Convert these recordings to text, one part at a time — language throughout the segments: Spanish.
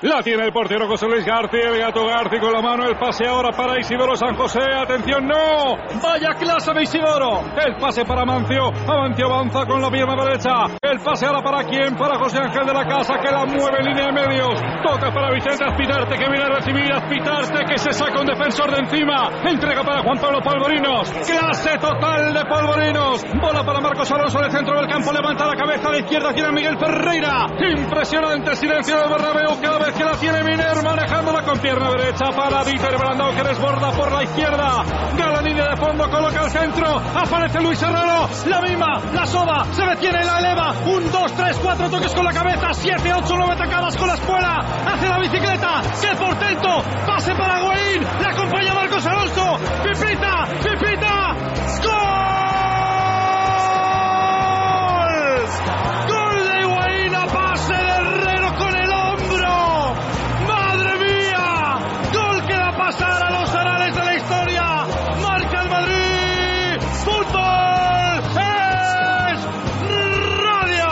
La tiene el portero José Luis García. El Gato García con la mano. El pase ahora para Isidoro San José. Atención, no. Vaya clase de Isidoro. El pase para Amancio. Amancio avanza con la pierna derecha. El pase ahora para quién. Para José Ángel de la Casa, que la mueve en línea de medios. Toca para Vicente Azpitarte, que viene a recibir. Azpitarte, que se saca un defensor de encima. Entrega para Juan Pablo Polvorinos. Clase total de Polvorinos. Bola para Marcos Alonso de centro del campo. Levanta la cabeza de izquierda. Tiene a Miguel Ferreira. Impresionante silencio del Bernabéu cada vez que la tiene Miner, manejándola con pierna derecha para Dieter Brandao, que desborda por la izquierda. Gala línea de fondo, coloca el centro. Aparece Luis Herrero. La misma, la soba, se detiene y la eleva. 1, 2, 3, 4 toques con la cabeza. 7, 8, 9 tacadas con la espuela. Hace la bicicleta. ¡Qué portento! Pase para Higuaín. La acompaña Marcos Alonso. Pipita, Pipita. ¡Gol! ¡Gol de Higuaín a pase de Herrero con el hombro! ¡Madre mía! ¡Gol que va a pasar a los anales de la historia! ¡Marca el Madrid! ¡Fútbol es radio!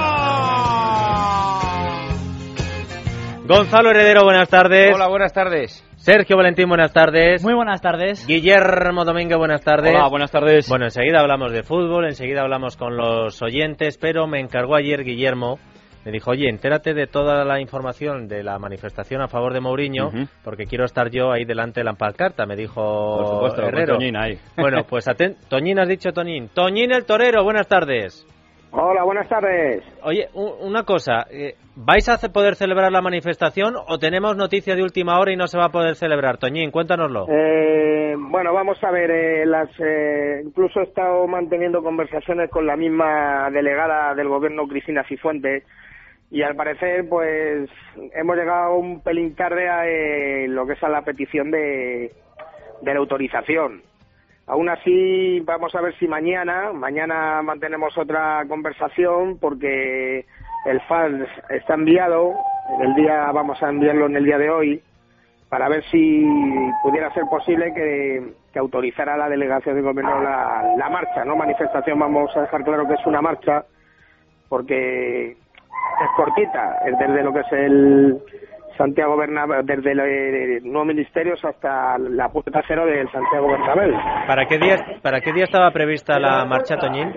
Gonzalo Heredero, buenas tardes. Hola, buenas tardes. Sergio Valentín, buenas tardes. Muy buenas tardes. Guillermo Domínguez, buenas tardes. Hola, buenas tardes. Bueno, enseguida hablamos de fútbol, enseguida hablamos con los oyentes, pero me encargó ayer Guillermo, me dijo, oye, entérate de toda la información de la manifestación a favor de Mourinho, porque quiero estar yo ahí delante de la pancarta, me dijo por supuesto, Herrero. Toñín ahí. Bueno, pues Toñín, has dicho Toñín. Toñín el torero, buenas tardes. Hola, buenas tardes. Oye, una cosa, ¿vais a poder celebrar la manifestación o tenemos noticia de última hora y no se va a poder celebrar? Toñín, cuéntanoslo. Bueno, vamos a ver, incluso he estado manteniendo conversaciones con la misma delegada del gobierno, Cristina Cifuentes, y al parecer, pues, hemos llegado un pelín tarde a lo que es a la petición de la autorización. Aún así, vamos a ver si mañana mantenemos otra conversación, porque el FAS está enviado, vamos a enviarlo en el día de hoy, para ver si pudiera ser posible que autorizara la delegación de gobierno la marcha, no manifestación, vamos a dejar claro que es una marcha, porque es cortita, es desde lo que es el Santiago Bernabéu, desde los nuevos ministerios hasta la puerta cero del Santiago Bernabéu. ¿Para qué día estaba prevista la marcha, Toñín?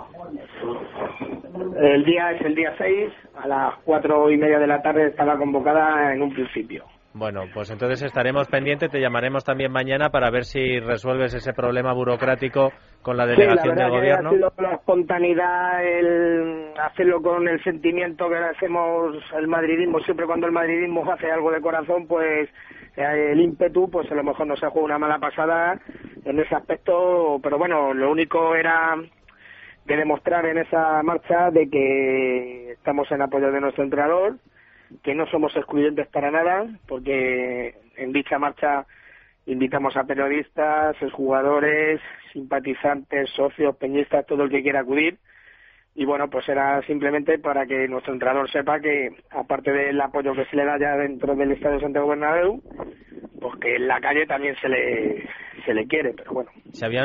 El día es el día 6, a las 4:30 de la tarde estaba convocada en un principio. Bueno, pues entonces estaremos pendientes, te llamaremos también mañana para ver si resuelves ese problema burocrático con la delegación del gobierno. Sí, la verdad que ha sido la espontaneidad, el hacerlo con el sentimiento que hacemos el madridismo, siempre cuando el madridismo hace algo de corazón, pues el ímpetu, pues a lo mejor nos ha jugado una mala pasada en ese aspecto, pero bueno, lo único era de demostrar en esa marcha de que estamos en apoyo de nuestro entrenador, que no somos excluyentes para nada, porque en dicha marcha invitamos a periodistas, jugadores, simpatizantes, socios, peñistas, todo el que quiera acudir. Y bueno, pues era simplemente para que nuestro entrenador sepa que, aparte del apoyo que se le da ya dentro del Estadio Santiago Bernabéu, pues que en la calle también se le quiere, pero bueno, se habían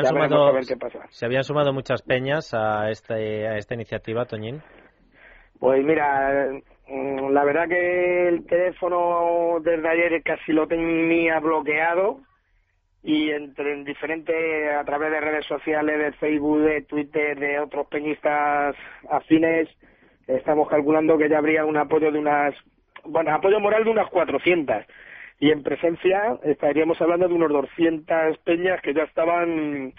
sumado muchas peñas a esta iniciativa, Toñín. Pues mira, la verdad que el teléfono desde ayer casi lo tenía bloqueado, y en diferentes, a través de redes sociales, de Facebook, de Twitter, de otros peñistas afines, estamos calculando que ya habría un apoyo apoyo moral de unas 400, y en presencia estaríamos hablando de unos 200 peñas que ya estaban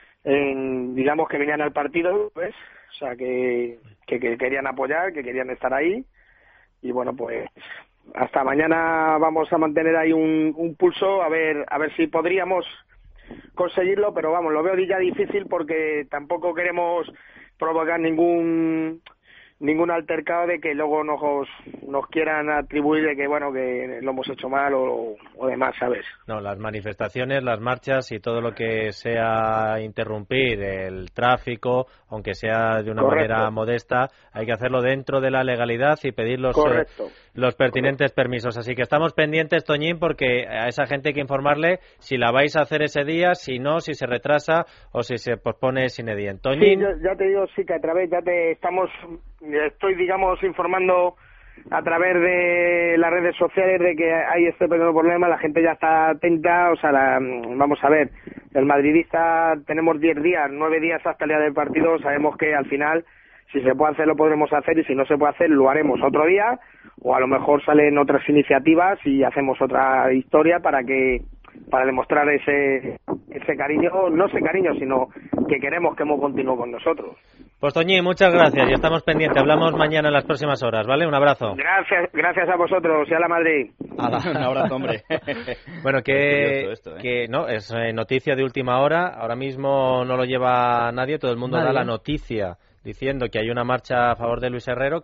digamos que venían al partido, ¿ves? O sea que querían apoyar, que querían estar ahí. Y bueno, pues hasta mañana vamos a mantener ahí un pulso, a ver si podríamos conseguirlo, pero vamos, lo veo ya difícil, porque tampoco queremos provocar ningún altercado de que luego nos quieran atribuir de que bueno, que lo hemos hecho mal o demás, ¿sabes? No, las manifestaciones, las marchas y todo lo que sea interrumpir el tráfico, aunque sea de una manera modesta, hay que hacerlo dentro de la legalidad y pedir los pertinentes permisos. Así que estamos pendientes, Toñín, porque a esa gente hay que informarle si la vais a hacer ese día, si no, si se retrasa o si se pospone sin edien. Toñín. Sí, ya te digo, sí, que a través estoy, digamos, informando a través de las redes sociales de que hay este pequeño problema, la gente ya está atenta, o sea, vamos a ver, el madridista tenemos 10 días, 9 días hasta el día del partido, sabemos que al final, si se puede hacer lo podremos hacer y si no se puede hacer lo haremos otro día, o a lo mejor salen otras iniciativas y hacemos otra historia para demostrar ese cariño, no ese cariño, sino que queremos que Mo continúe con nosotros. Pues Toñi, muchas gracias y estamos pendientes. Hablamos mañana en las próximas horas, ¿vale? Un abrazo. Gracias a vosotros y a la Madrid. Un abrazo, hombre. Bueno, que no, es noticia de última hora. Ahora mismo no lo lleva nadie, todo el mundo da la noticia diciendo que hay una marcha a favor de Luis Herrero,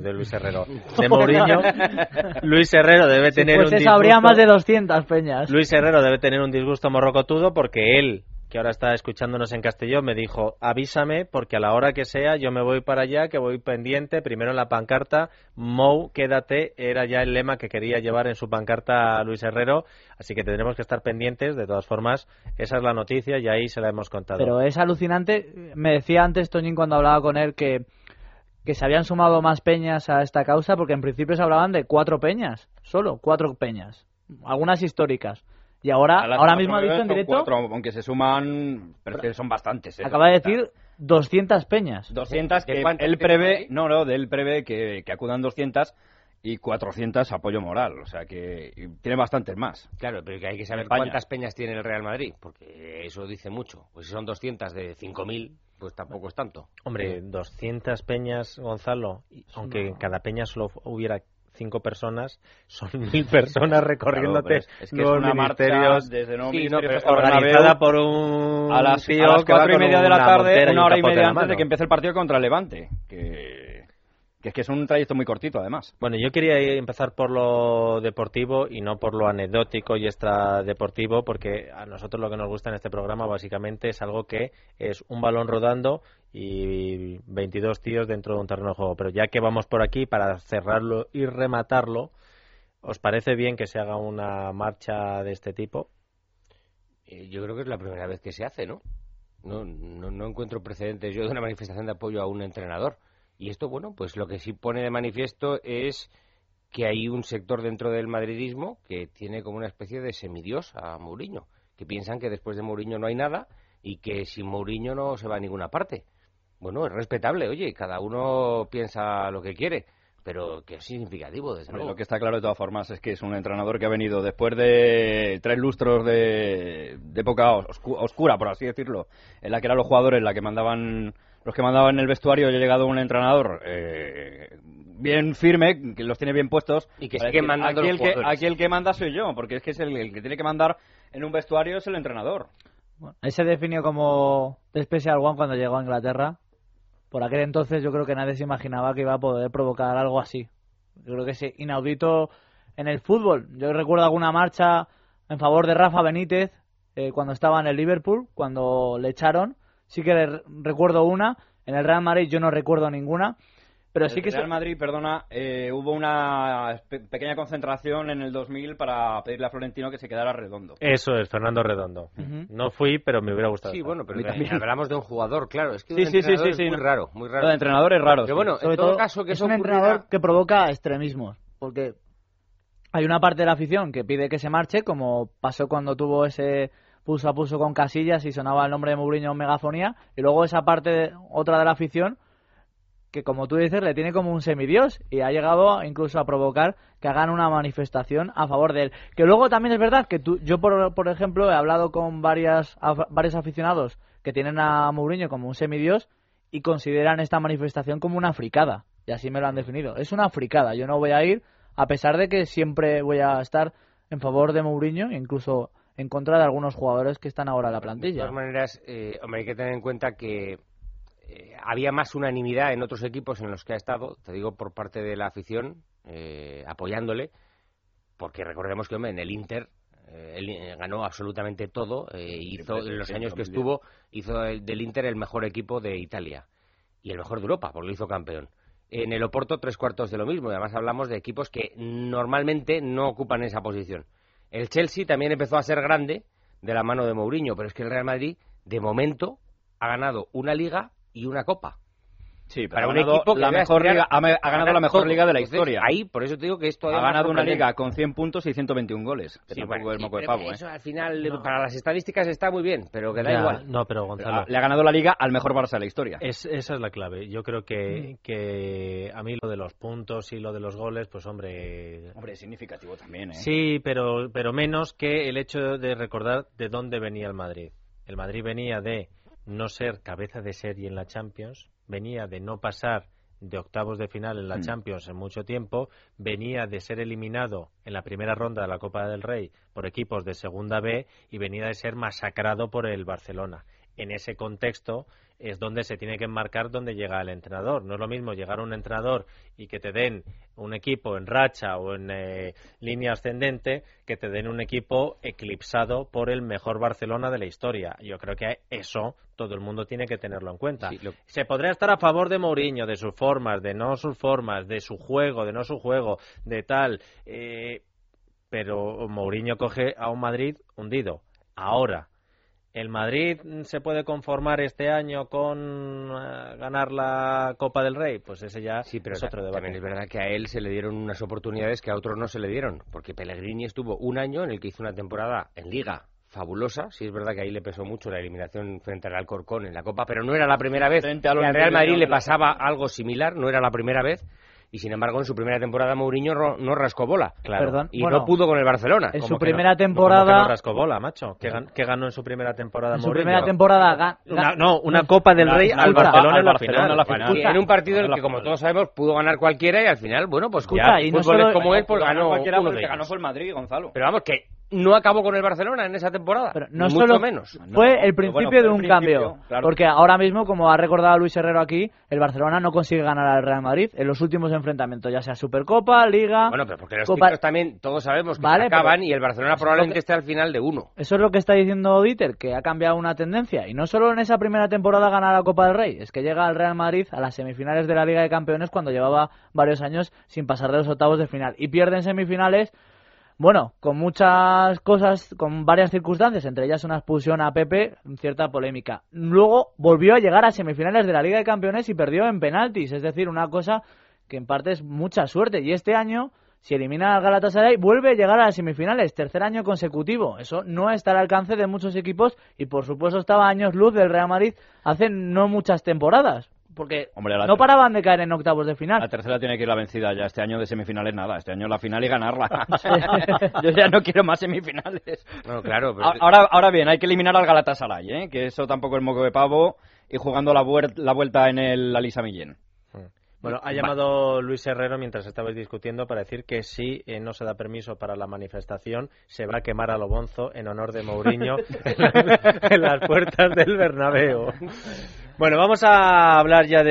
de Mourinho. Luis Herrero debe tener un disgusto. Habría más de 200 peñas. Luis Herrero debe tener un disgusto morrocotudo porque él, que ahora está escuchándonos en Castellón, me dijo, avísame porque a la hora que sea yo me voy para allá, que voy pendiente, primero en la pancarta, Mou, quédate, era ya el lema que quería llevar en su pancarta a Luis Herrero, así que tendremos que estar pendientes, de todas formas, esa es la noticia y ahí se la hemos contado. Pero es alucinante, me decía antes Toñín cuando hablaba con él que se habían sumado más peñas a esta causa, porque en principio se hablaban de 4 peñas, solo 4 peñas, algunas históricas. Y ahora mismo ha dicho en directo... 4, aunque se suman, pero que son bastantes. Acaba de decir 200 peñas. 200 que él prevé que acudan 200 y 400 apoyo moral. O sea que tiene bastantes más. Claro, pero que hay que saber cuántas peñas tiene el Real Madrid, porque eso dice mucho. Pues si son 200 de 5.000, pues tampoco es tanto. Hombre, 200 peñas, Gonzalo, aunque en cada peña solo hubiera 5 personas, son 1.000 personas recorriéndote. Claro, es que es una marcha desde organizada por un a las 4:30 de la tarde, una hora y media antes de que empiece el partido contra el Levante, que es un trayecto muy cortito además. Bueno, yo quería empezar por lo deportivo y no por lo anecdótico y extradeportivo, porque a nosotros lo que nos gusta en este programa básicamente es algo que es un balón rodando y 22 tíos dentro de un terreno de juego. Pero ya que vamos por aquí, para cerrarlo y rematarlo, ¿os parece bien que se haga una marcha de este tipo? Yo creo que es la primera vez que se hace, ¿no? No encuentro precedentes yo de una manifestación de apoyo a un entrenador. Y esto, bueno, pues lo que sí pone de manifiesto es que hay un sector dentro del madridismo que tiene como una especie de semidios a Mourinho, que piensan que después de Mourinho no hay nada y que sin Mourinho no se va a ninguna parte. Bueno, es respetable, oye, cada uno piensa lo que quiere, pero que es significativo, desde luego. Lo que está claro de todas formas es que es un entrenador que ha venido después de 3 lustros de época oscura, por así decirlo, en la que eran los jugadores los que mandaban en el vestuario, y ha llegado un entrenador bien firme, que los tiene bien puestos, y que sigue mandando aquí el que manda soy yo, porque es que es el que tiene que mandar en un vestuario, es el entrenador. Bueno, él se definió como The Special One cuando llegó a Inglaterra. Por aquel entonces yo creo que nadie se imaginaba que iba a poder provocar algo así. Yo creo que es inaudito en el fútbol. Yo recuerdo alguna marcha en favor de Rafa Benítez cuando estaba en el Liverpool, cuando le echaron. Sí que recuerdo una. En el Real Madrid yo no recuerdo ninguna. Pero sí que Real Madrid, hubo una pequeña concentración en el 2000 para pedirle a Florentino que se quedara Redondo. Eso es, Fernando Redondo. No fui, pero me hubiera gustado. Sí, bueno, pero hablamos de un jugador, claro. Es que sí, es muy raro, muy raro. Lo de entrenador es raro. Pero bueno, en todo caso, que es un entrenador que provoca extremismos. Porque hay una parte de la afición que pide que se marche, como pasó cuando tuvo ese puso a puso con Casillas y sonaba el nombre de Mourinho en megafonía. Y luego esa parte, otra de la afición, que como tú dices le tiene como un semidios y ha llegado incluso a provocar que hagan una manifestación a favor de él. Que luego también es verdad que yo por ejemplo he hablado con varios aficionados que tienen a Mourinho como un semidios y consideran esta manifestación como una fricada, y así me lo han definido. Es una fricada, yo no voy a ir, a pesar de que siempre voy a estar en favor de Mourinho, incluso en contra de algunos jugadores que están ahora en la plantilla. De todas maneras, hombre, hay que tener en cuenta que había más unanimidad en otros equipos en los que ha estado, te digo, por parte de la afición, apoyándole, porque recordemos que, hombre, en el Inter él ganó absolutamente todo, hizo en los años que estuvo, hizo del Inter el mejor equipo de Italia y el mejor de Europa, porque lo hizo campeón. En el Oporto 3/4 de lo mismo, y además hablamos de equipos que normalmente no ocupan esa posición. El Chelsea también empezó a ser grande de la mano de Mourinho, pero es que el Real Madrid, de momento, ha ganado una Liga y una Copa. Sí, para pero un equipo que la mejor liga, ha ganado la mejor liga de la historia. Ahí, por eso te digo que esto ha ganado una liga con 100 puntos y 121 goles. Que sí, tampoco es moco de pero pavo, eso al final, para las estadísticas está muy bien, pero que da Ya, igual. No, pero Gonzalo... Le ha ganado la liga al mejor Barça de la historia. Esa es la clave. Yo creo que a mí lo de los puntos y lo de los goles, pues hombre... Hombre, es significativo también, ¿eh? Sí, pero menos que el hecho de recordar de dónde venía el Madrid. El Madrid venía de no ser cabeza de serie en la Champions, venía de no pasar de octavos de final en la Champions en mucho tiempo, venía de ser eliminado en la primera ronda de la Copa del Rey por equipos de Segunda B y venía de ser masacrado por el Barcelona. En ese contexto es donde se tiene que enmarcar donde llega el entrenador. No es lo mismo llegar a un entrenador y que te den un equipo en racha o en línea ascendente que te den un equipo eclipsado por el mejor Barcelona de la historia. Yo creo que eso todo el mundo tiene que tenerlo en cuenta. Sí, se podría estar a favor de Mourinho, de sus formas, de no sus formas, de su juego, de no su juego, de tal, pero Mourinho coge a un Madrid hundido. Ahora, ¿el Madrid se puede conformar este año con ganar la Copa del Rey? Pues ese ya pero es otro debate. También es verdad que a él se le dieron unas oportunidades que a otros no se le dieron, porque Pellegrini estuvo un año en el que hizo una temporada en Liga fabulosa. Sí es verdad que ahí le pesó mucho la eliminación frente al Alcorcón en la Copa, pero no era la primera vez que al Real Madrid le pasaba algo similar, no era la primera vez. Y sin embargo, en su primera temporada Mourinho no rascó bola. Claro. Perdón, y no pudo con el Barcelona. En su primera temporada... ¿Cómo que no rascó bola, macho? ¿Qué ganó en su primera temporada Mourinho? En su primera temporada... Una Copa del Rey al Barcelona en la final. Y en un partido en el que, como todos sabemos, pudo ganar cualquiera y al final, bueno, pues escucha, y fútbol es como él, pues ganó cualquiera uno de porque ellos. ganó fue el Madrid, Gonzalo. Pero vamos, que no acabó con el Barcelona en esa temporada. Pero no mucho solo menos. Fue el principio de un cambio. Claro. Porque ahora mismo, como ha recordado Luis Herrero aquí, el Barcelona no consigue ganar al Real Madrid en los últimos enfrentamientos, ya sea Supercopa, Liga... Bueno, pero porque los Copa... títulos también todos sabemos que se acaban y el Barcelona probablemente esté al final de uno. Eso es lo que está diciendo Dieter, que ha cambiado una tendencia. Y no solo en esa primera temporada ganar la Copa del Rey, es que llega al Real Madrid a las semifinales de la Liga de Campeones cuando llevaba varios años sin pasar de los octavos de final. Y pierde en semifinales... Bueno, con muchas cosas, con varias circunstancias, entre ellas una expulsión a Pepe, cierta polémica. Luego volvió a llegar a semifinales de la Liga de Campeones y perdió en penaltis, es decir, una cosa que en parte es mucha suerte. Y este año, si elimina al Galatasaray, vuelve a llegar a las semifinales, tercer año consecutivo. Eso no está al alcance de muchos equipos y, por supuesto, estaba a años luz del Real Madrid hace no muchas temporadas. Porque no paraban de caer en octavos de final. La tercera tiene que ir la vencida ya. Este año de semifinales nada. Este año la final y ganarla. Yo ya no quiero más semifinales. No, claro. Pero... Ahora bien, hay que eliminar al Galatasaray, ¿eh? Que eso tampoco es moco de pavo. Y jugando la vuelta en el Alisa Millén. Bueno, ha llamado Luis Herrero mientras estabais discutiendo para decir que si no se da permiso para la manifestación, se va a quemar a lo bonzo en honor de Mourinho en las puertas del Bernabéu. Bueno, vamos a hablar ya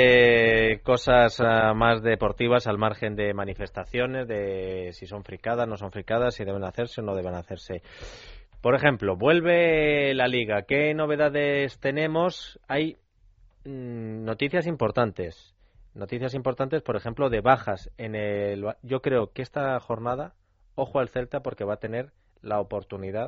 de cosas más deportivas al margen de manifestaciones, de si son fricadas, no son fricadas, si deben hacerse o no deben hacerse. Por ejemplo, vuelve la Liga. ¿Qué novedades tenemos? Hay noticias importantes. Noticias importantes, por ejemplo, de bajas en el... Yo creo que esta jornada, ojo al Celta porque va a tener la oportunidad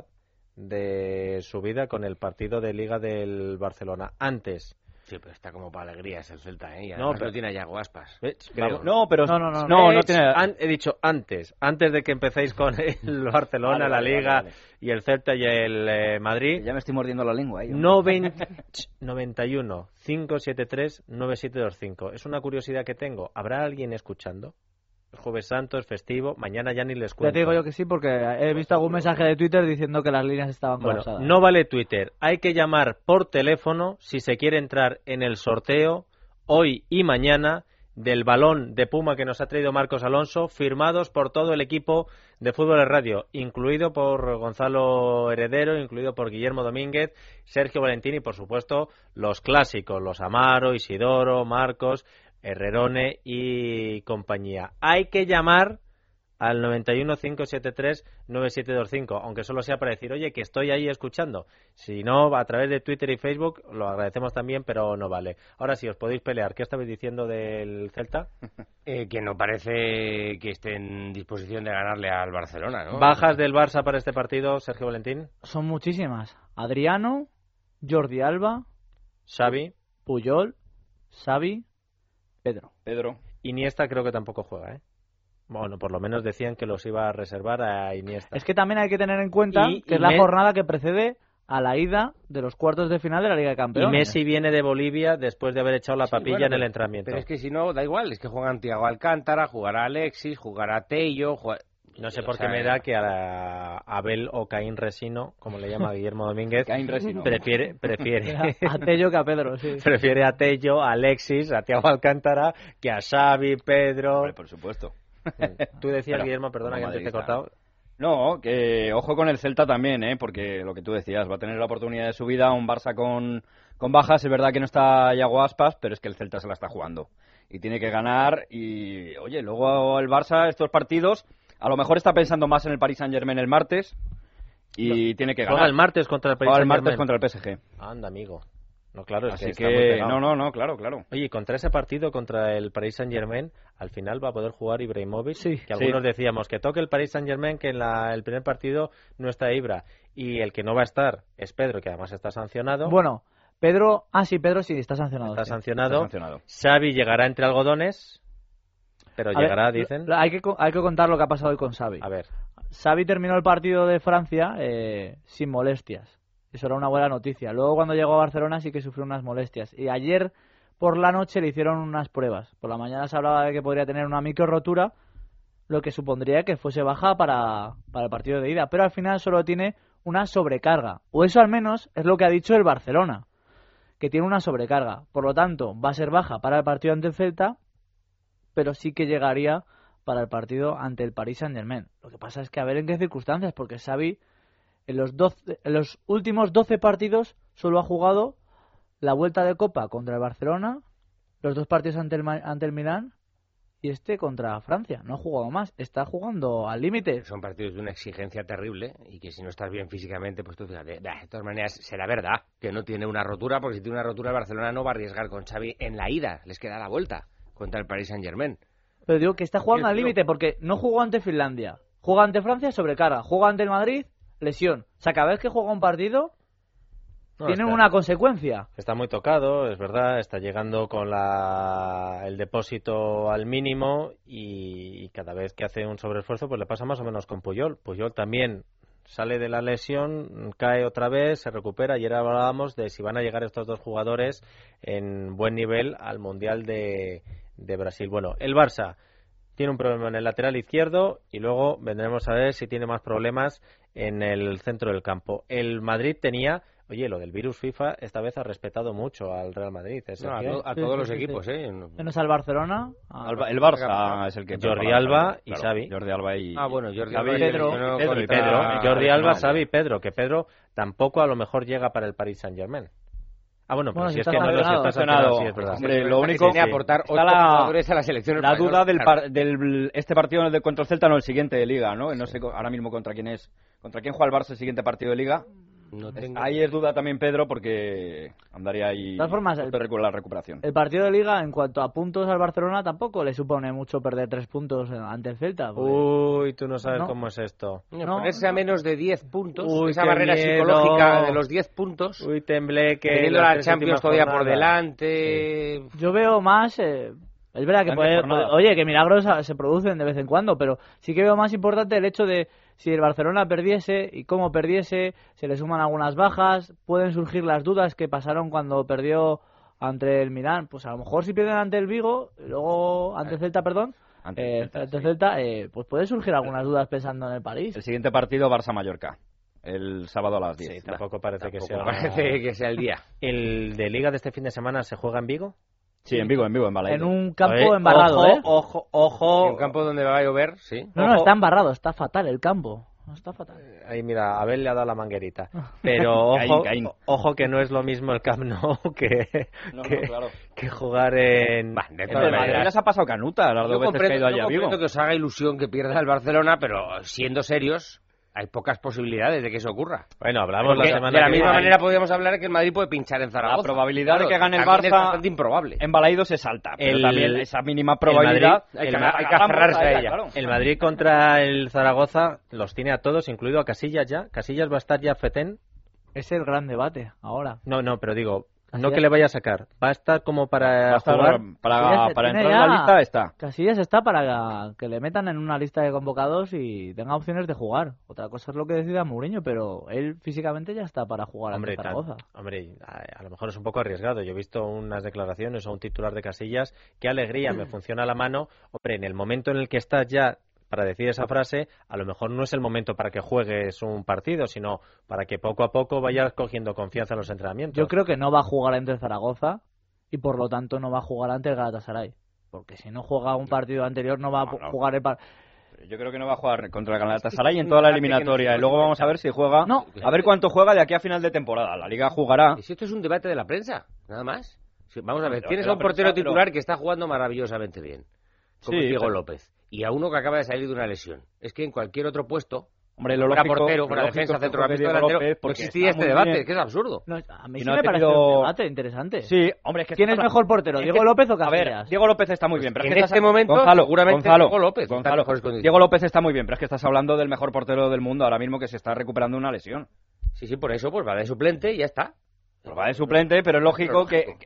de subida con el partido de Liga del Barcelona. Antes... Sí, pero está como para alegrías el Celta, ¿eh? Y no, pero no tiene a Yago Aspas. No, pero... No tiene... He dicho antes de que empecéis con el Barcelona, la Liga y el Celta y el Madrid. Ya me estoy mordiendo la lengua. 91 573 9725. Es una curiosidad que tengo. ¿Habrá alguien escuchando? Es Jueves Santo, es festivo, mañana ya ni les cuento. Ya te digo yo que sí, porque he visto algún mensaje de Twitter diciendo que las líneas estaban colapsadas. No vale Twitter, hay que llamar por teléfono si se quiere entrar en el sorteo hoy y mañana del balón de Puma que nos ha traído Marcos Alonso, firmados por todo el equipo de Fútbol de Radio, incluido por Gonzalo Heredero, incluido por Guillermo Domínguez, Sergio Valentín y, por supuesto, los clásicos, los Amaro, Isidoro, Marcos, Herrerone y compañía. Hay que llamar al 91 573 9725, aunque solo sea para decir, oye, que estoy ahí escuchando. Si no, a través de Twitter y Facebook lo agradecemos también, pero no vale. Ahora sí, os podéis pelear. ¿Qué estabais diciendo del Celta? Que no parece que esté en disposición de ganarle al Barcelona, ¿no? ¿Bajas del Barça para este partido, Sergio Valentín? Son muchísimas. Adriano, Jordi Alba, Xavi, Puyol, Xavi, Pedro. Iniesta creo que tampoco juega, ¿eh? Bueno, por lo menos decían que los iba a reservar a Iniesta. Es que también hay que tener en cuenta que es la jornada que precede a la ida de los cuartos de final de la Liga de Campeones. Y Messi viene de Bolivia después de haber echado la papilla en el entrenamiento. Pero es que si no, da igual, es que juegan Thiago Alcántara, jugará Alexis, jugará Tello, No sé por qué me da que a Abel o Caín Resino, como le llama Guillermo Domínguez, Caín Resino. prefiere a Tello que a Pedro, sí. Prefiere a Tello, a Alexis, a Thiago Alcántara que a Xavi, Pedro. Hombre, por supuesto. Tú decías, Guillermo, perdona que antes te he cortado. No, que ojo con el Celta también, porque lo que tú decías, va a tener la oportunidad de subida, un Barça con bajas, es verdad que no está Iago Aspas, pero es que el Celta se la está jugando y tiene que ganar y, oye, luego el Barça, estos partidos, a lo mejor está pensando más en el Paris Saint-Germain el martes y tiene que ganar. Juega el martes contra el Paris Saint-Germain. El martes contra el PSG. Anda, amigo. No, claro, es así que está muy pegado. No, claro. Oye, contra ese partido, contra el Paris Saint-Germain, al final va a poder jugar Ibrahimovic, sí, que algunos decíamos que toque el Paris Saint-Germain, que en el primer partido no está Ibra, y el que no va a estar es Pedro, que además está sancionado. Bueno, Pedro sí, está sancionado. Está sancionado. Xavi llegará entre algodones, pero llegará, dicen. Hay que contar lo que ha pasado hoy con Xavi. A ver. Xavi terminó el partido de Francia sin molestias. Eso era una buena noticia. Luego cuando llegó a Barcelona sí que sufrió unas molestias. Y ayer por la noche le hicieron unas pruebas. Por la mañana se hablaba de que podría tener una micro rotura, lo que supondría que fuese baja para el partido de ida. Pero al final solo tiene una sobrecarga. O eso al menos es lo que ha dicho el Barcelona, que tiene una sobrecarga. Por lo tanto, va a ser baja para el partido ante el Celta, pero sí que llegaría para el partido ante el Paris Saint-Germain. Lo que pasa es que a ver en qué circunstancias, porque Xavi en los últimos 12 partidos solo ha jugado la vuelta de Copa contra el Barcelona, los 2 partidos ante el Milán y contra Francia. No ha jugado más, está jugando al límite. Son partidos de una exigencia terrible y que si no estás bien físicamente, pues tú fíjate, de todas maneras será verdad que no tiene una rotura, porque si tiene una rotura el Barcelona no va a arriesgar con Xavi en la ida, les queda la vuelta contra el Paris Saint-Germain. Pero digo que está jugando al límite porque no jugó ante Finlandia, juega ante Francia, sobrecarga, juega ante el Madrid, lesión. O sea, cada vez que juega un partido tiene una consecuencia. Está muy tocado, es verdad, está llegando con el depósito al mínimo y cada vez que hace un sobreesfuerzo pues le pasa más o menos con Puyol. Puyol también sale de la lesión, cae otra vez, se recupera. Ayer hablábamos de si van a llegar estos dos jugadores en buen nivel al Mundial de Brasil. Bueno, el Barça tiene un problema en el lateral izquierdo y luego vendremos a ver si tiene más problemas en el centro del campo. El Madrid tenía... Oye, lo del virus FIFA esta vez ha respetado mucho al Real Madrid. A todos los equipos, Menos al Barcelona. El Barça es el que... Jordi Alba y Xavi. Jordi Alba y... Jordi Alba y Pedro. Jordi Alba, Xavi y Pedro. Que Pedro tampoco a lo mejor llega para el Paris Saint-Germain. Bueno, pero si es que no lo está sancionado, sí, es verdad. Hombre, lo único que aportar 8 jugadores a la selección la duda del este partido contra el Celta, no el siguiente de Liga, ¿no? No sé ahora mismo contra quién juega el Barça el siguiente partido de Liga. Ahí es duda también Pedro porque andaría ahí de todas formas, la recuperación. El partido de Liga en cuanto a puntos al Barcelona tampoco le supone mucho perder 3 puntos ante el Celta. Uy, tú no sabes cómo es esto. Ponerse a menos de 10 puntos, esa barrera psicológica de los 10 puntos. Uy, tembleque. Teniendo la Champions todavía por delante. Sí. Yo veo más... Es verdad que que milagros se producen de vez en cuando, pero sí que veo más importante el hecho de si el Barcelona perdiese y cómo perdiese, se le suman algunas bajas, pueden surgir las dudas que pasaron cuando perdió ante el Milán. Pues a lo mejor si pierden ante el Vigo, luego ante el Celta, pues pueden surgir algunas dudas pensando en el París. El siguiente partido Barça-Mallorca. El sábado a las 10. Sí, tampoco parece que sea el día. ¿El de Liga de este fin de semana se juega en Vigo? Sí, en Vigo, embalado. En un campo embarrado, Ojo. En un campo donde va a llover, sí. No, está embarrado, está fatal el campo. No está fatal. Ahí mira, Abel le ha dado la manguerita. Pero ojo que no es lo mismo el Camp Nou que jugar en... En Madrid les ha pasado canuta las dos veces que ha ido allá a Vigo. Que os haga ilusión que pierda el Barcelona, pero siendo serios... Hay pocas posibilidades de que eso ocurra. Bueno, hablamos la semana de la misma manera podríamos hablar de que el Madrid puede pinchar en Zaragoza. La probabilidad de que gane el Barça es bastante improbable. En Balaído se salta, pero también esa mínima probabilidad hay que aferrarse a ella. Claro. El Madrid contra el Zaragoza los tiene a todos, incluido a Casillas ya. Casillas va a estar ya Fetén. Es el gran debate ahora. No, pero digo, No que le vaya a sacar, va a estar como para jugar. Para entrar en la lista está. Casillas está para que le metan en una lista de convocados y tenga opciones de jugar. Otra cosa es lo que decida Mourinho, pero él físicamente ya está para jugar ante Zaragoza. Hombre, a lo mejor es un poco arriesgado. Yo he visto unas declaraciones a un titular de Casillas, qué alegría, me funciona la mano. Hombre, en el momento en el que estás ya para decir esa frase, a lo mejor no es el momento para que juegues un partido, sino para que poco a poco vayas cogiendo confianza en los entrenamientos. Yo creo que no va a jugar ante Zaragoza y por lo tanto no va a jugar ante el Galatasaray, porque si no juega un partido anterior no va a jugar el partido. Yo creo que no va a jugar contra el Galatasaray en toda la eliminatoria y luego vamos a ver si juega, a ver cuánto juega de aquí a final de temporada. La Liga jugará. ¿Y si esto es un debate de la prensa? Nada más. Vamos a ver, tienes a un portero titular que está jugando maravillosamente bien, como Diego López, y a uno que acaba de salir de una lesión. Es que en cualquier otro puesto, hombre, lo lógico, portero, fuera defensa, centrocampista, delantero, no existiría este debate, que es absurdo. No, a mí sí me parece un debate interesante. Sí, hombre, es que ¿quién es mejor portero, Diego López o Casillas? A ver, Diego López está muy bien, pero en es que este momento seguramente Diego López. Diego López está muy bien, pero es que estás hablando del mejor portero del mundo ahora mismo que se está recuperando una lesión. Sí, por eso pues va de suplente y ya está. Pues va de suplente, pero es lógico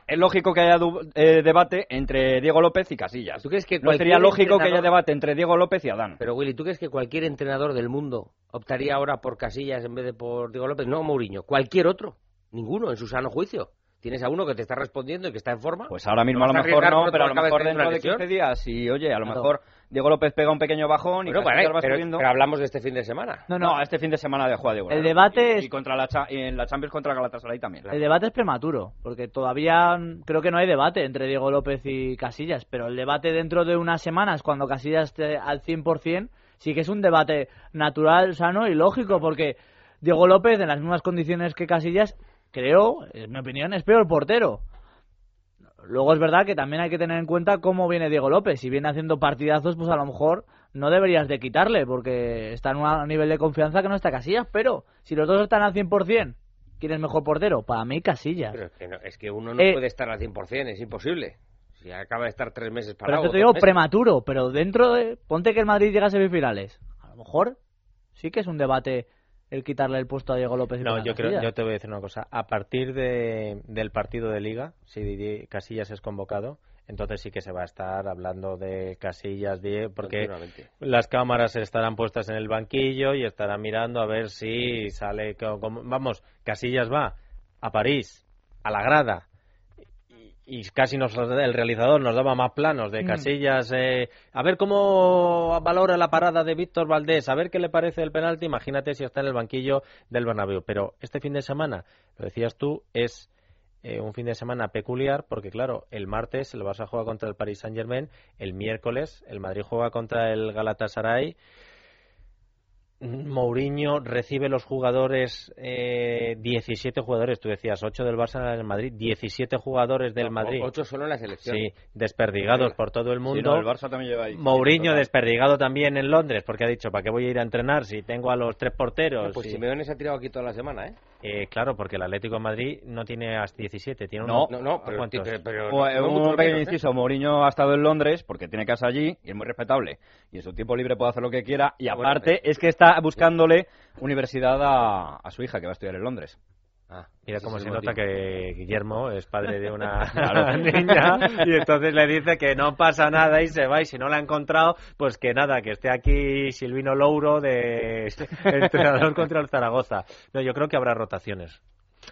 que haya debate entre Diego López y Casillas. ¿Tú crees que no sería lógico que haya debate entre Diego López y Adán? Pero Willy, ¿tú crees que cualquier entrenador del mundo optaría ahora por Casillas en vez de por Diego López? No, Mourinho. Cualquier otro. Ninguno, en su sano juicio. Tienes a uno que te está respondiendo y que está en forma. Pues ahora mismo a lo mejor no, pero a lo mejor dentro de 15 días. Y oye, a lo mejor Diego López pega un pequeño bajón y Casillas va subiendo. Pero hablamos de este fin de semana. No, este fin de semana de juega Diego López. El debate es... Y en la Champions contra Galatasaray también. El debate es prematuro, porque todavía creo que no hay debate entre Diego López y Casillas, pero el debate dentro de unas semanas, cuando Casillas esté al 100%, sí que es un debate natural, sano y lógico, porque Diego López, en las mismas condiciones que Casillas, creo, en mi opinión, es peor portero. Luego es verdad que también hay que tener en cuenta cómo viene Diego López. Si viene haciendo partidazos, pues a lo mejor no deberías de quitarle, porque está en un nivel de confianza que no está Casillas, pero si los dos están al 100%, ¿quién es mejor portero? Para mí, Casillas. Pero es que uno no puede estar al 100%, es imposible. Si acaba de estar 3 meses parado. Pero esto te digo prematuro, pero dentro de... Ponte que el Madrid llega a semifinales. A lo mejor sí que es un debate el quitarle el puesto a Diego López. No, yo te voy a decir una cosa. A partir del partido de Liga, si Casillas es convocado, entonces sí que se va a estar hablando de Casillas, porque las cámaras estarán puestas en el banquillo y estarán mirando a ver si sale... Vamos, Casillas va a París, a la grada, y casi el realizador nos daba más planos de Casillas, a ver cómo valora la parada de Víctor Valdés, a ver qué le parece el penalti. Imagínate si está en el banquillo del Bernabéu. Pero este fin de semana, lo decías tú, es un fin de semana peculiar porque, claro, el martes el Barça juega contra el Paris Saint-Germain, el miércoles el Madrid juega contra el Galatasaray. Mourinho recibe los jugadores, 17 jugadores, tú decías 8 del Barça en el Madrid, 17 jugadores del Madrid. 8 solo en la selección. Sí, desperdigados por todo el mundo. Sí, el Barça también lleva ahí. Mourinho desperdigado también en Londres, porque ha dicho, ¿para qué voy a ir a entrenar si tengo a los 3 porteros? Pues Simeone se ha tirado aquí toda la semana, claro, porque el Atlético de Madrid no tiene hasta 17, tiene No, pero un pequeño inciso, Mourinho ha estado en Londres porque tiene casa allí y es muy respetable y en su tiempo libre puede hacer lo que quiera y aparte es que está buscándole universidad a su hija que va a estudiar en Londres. Mira cómo se nota que Guillermo es padre de una niña y entonces le dice que no pasa nada y se va, y si no la ha encontrado, pues que nada, que esté aquí Silvino Louro de entrenador contra el Zaragoza. No, yo creo que habrá rotaciones.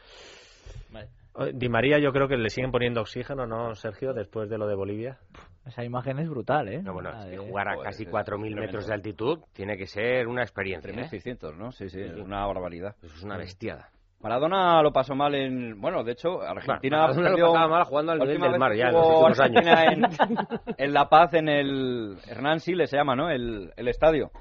Di María, yo creo que le siguen poniendo oxígeno, ¿no, Sergio, después de lo de Bolivia? Esa imagen es brutal, ¿eh? No, bueno, jugar a casi 4.000 metros de altitud tiene que ser una experiencia. 3.600, ¿no? Sí, una barbaridad. Eso es una bestiada. Maradona lo pasó mal bueno, de hecho, Argentina Maradona lo pasaba mal jugando al nivel del mar ya en los últimos años. En La Paz, en el Hernán Siles se llama, ¿no? El estadio.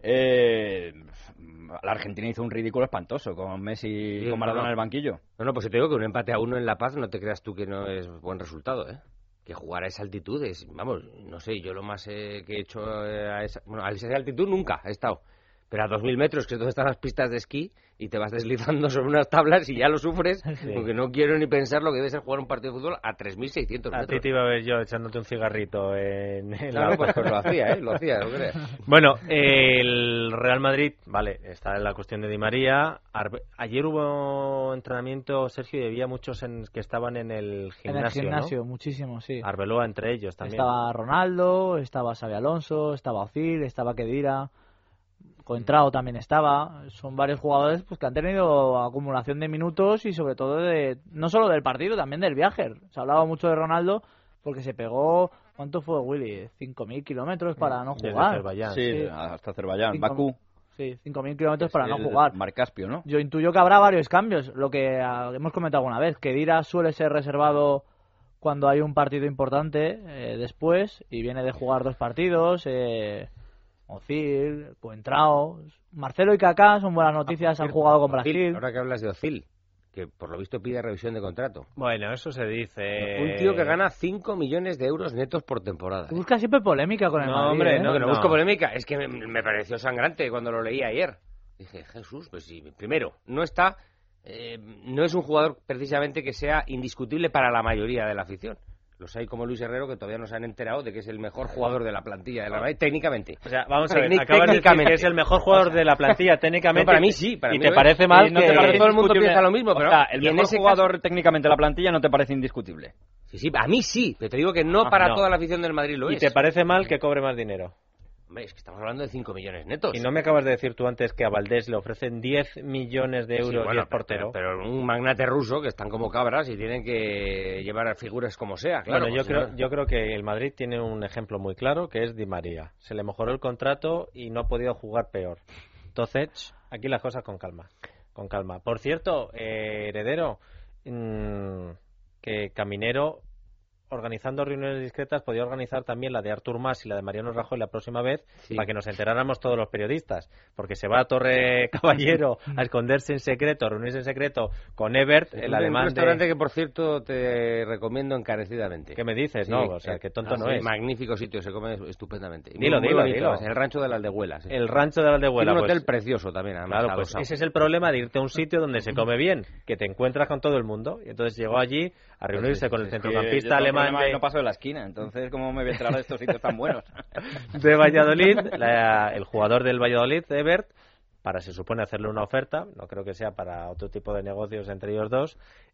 La Argentina hizo un ridículo espantoso con Messi y con Maradona en el banquillo. No, pues te digo que un empate a 1 en La Paz, no te creas tú que no es buen resultado, Que jugar a esa altitud es, vamos, no sé, yo lo más que he hecho a esa altitud nunca he estado. Pero a 2.000 metros, que es donde están las pistas de esquí, y te vas deslizando sobre unas tablas y ya lo sufres, porque no quiero ni pensar lo que debe ser jugar un partido de fútbol a 3.600 metros. A ti te iba a ver yo echándote un cigarrito en claro, pues lo hacía, lo crees. Bueno, el Real Madrid, vale, está en la cuestión de Di María. Ayer hubo entrenamiento, Sergio, y había muchos que estaban en el gimnasio, en el gimnasio, ¿no? Muchísimo, sí. Arbeloa entre ellos también. Estaba Ronaldo, estaba Xabi Alonso, estaba Ozil, estaba Khedira... Coentrao también estaba. Son varios jugadores pues que han tenido acumulación de minutos y sobre todo no solo del partido, también del viaje. Se hablaba mucho de Ronaldo porque se pegó, ¿cuánto fue, Willy? 5.000 kilómetros para no jugar. Azerbaiyán, sí, hasta Azerbaiyán, Bakú. Sí, 5.000 kilómetros para no jugar. Mar Caspio, ¿no? Yo intuyo que habrá varios cambios. Lo que hemos comentado alguna vez, que Khedira suele ser reservado cuando hay un partido importante después y viene de jugar 2 partidos. Ozil, Coentrao, Marcelo y Kaká son buenas noticias, han jugado con Brasil. Ahora que hablas de Ozil, que por lo visto pide revisión de contrato. Bueno, eso se dice. Un tío que gana 5 millones de euros netos por temporada. Busca siempre polémica con el Madrid. Hombre, no busco polémica, es que me pareció sangrante cuando lo leí ayer. Dije, Jesús, pues sí, primero, no es un jugador precisamente que sea indiscutible para la mayoría de la afición. Los hay como Luis Herrero que todavía no se han enterado de que es el mejor jugador de la plantilla de la Madrid, técnicamente. O sea, vamos a ver, acabas de decir que es el mejor jugador de la plantilla técnicamente. No, para mí sí. Para y mí te parece mal que... No te parece, todo el mundo piensa lo mismo, pero... O sea, el mejor jugador técnicamente de la plantilla no te parece indiscutible. Sí, a mí sí, pero te digo que no para toda la afición del Madrid lo es. ¿Y te parece mal que cobre más dinero? Hombre, es que estamos hablando de 5 millones netos. Y no me acabas de decir tú antes que a Valdés le ofrecen 10 millones de euros y es portero. Pero un magnate ruso que están como cabras y tienen que llevar figuras como sea, claro. Bueno, yo creo que el Madrid tiene un ejemplo muy claro que es Di María. Se le mejoró el contrato y no ha podido jugar peor. Entonces, aquí las cosas con calma. Con calma. Por cierto, Heredero, que Caminero, organizando reuniones discretas, podía organizar también la de Artur Mas y la de Mariano Rajoy la próxima vez, para que nos enteráramos todos los periodistas, porque se va a Torre Caballero a esconderse en secreto, a reunirse en secreto con Ebert, el alemán. Un restaurante que, por cierto, te recomiendo encarecidamente. ¿Qué me dices? Sí, no, o sea, que tonto no es. Magnífico sitio, se come estupendamente. Dilo. El rancho de la Aldehuela. Sí. El rancho de la Aldehuela. Un hotel precioso también, además. Claro, pues ese es el problema de irte a un sitio donde se come bien, que te encuentras con todo el mundo. Y entonces llegó allí a reunirse con el centrocampista alemán. No paso de la esquina, entonces ¿cómo me voy a enterar de estos sitios tan buenos? De Valladolid, el jugador del Valladolid, Ebert, para, se supone, hacerle una oferta, no creo que sea para otro tipo de negocios entre ellos dos,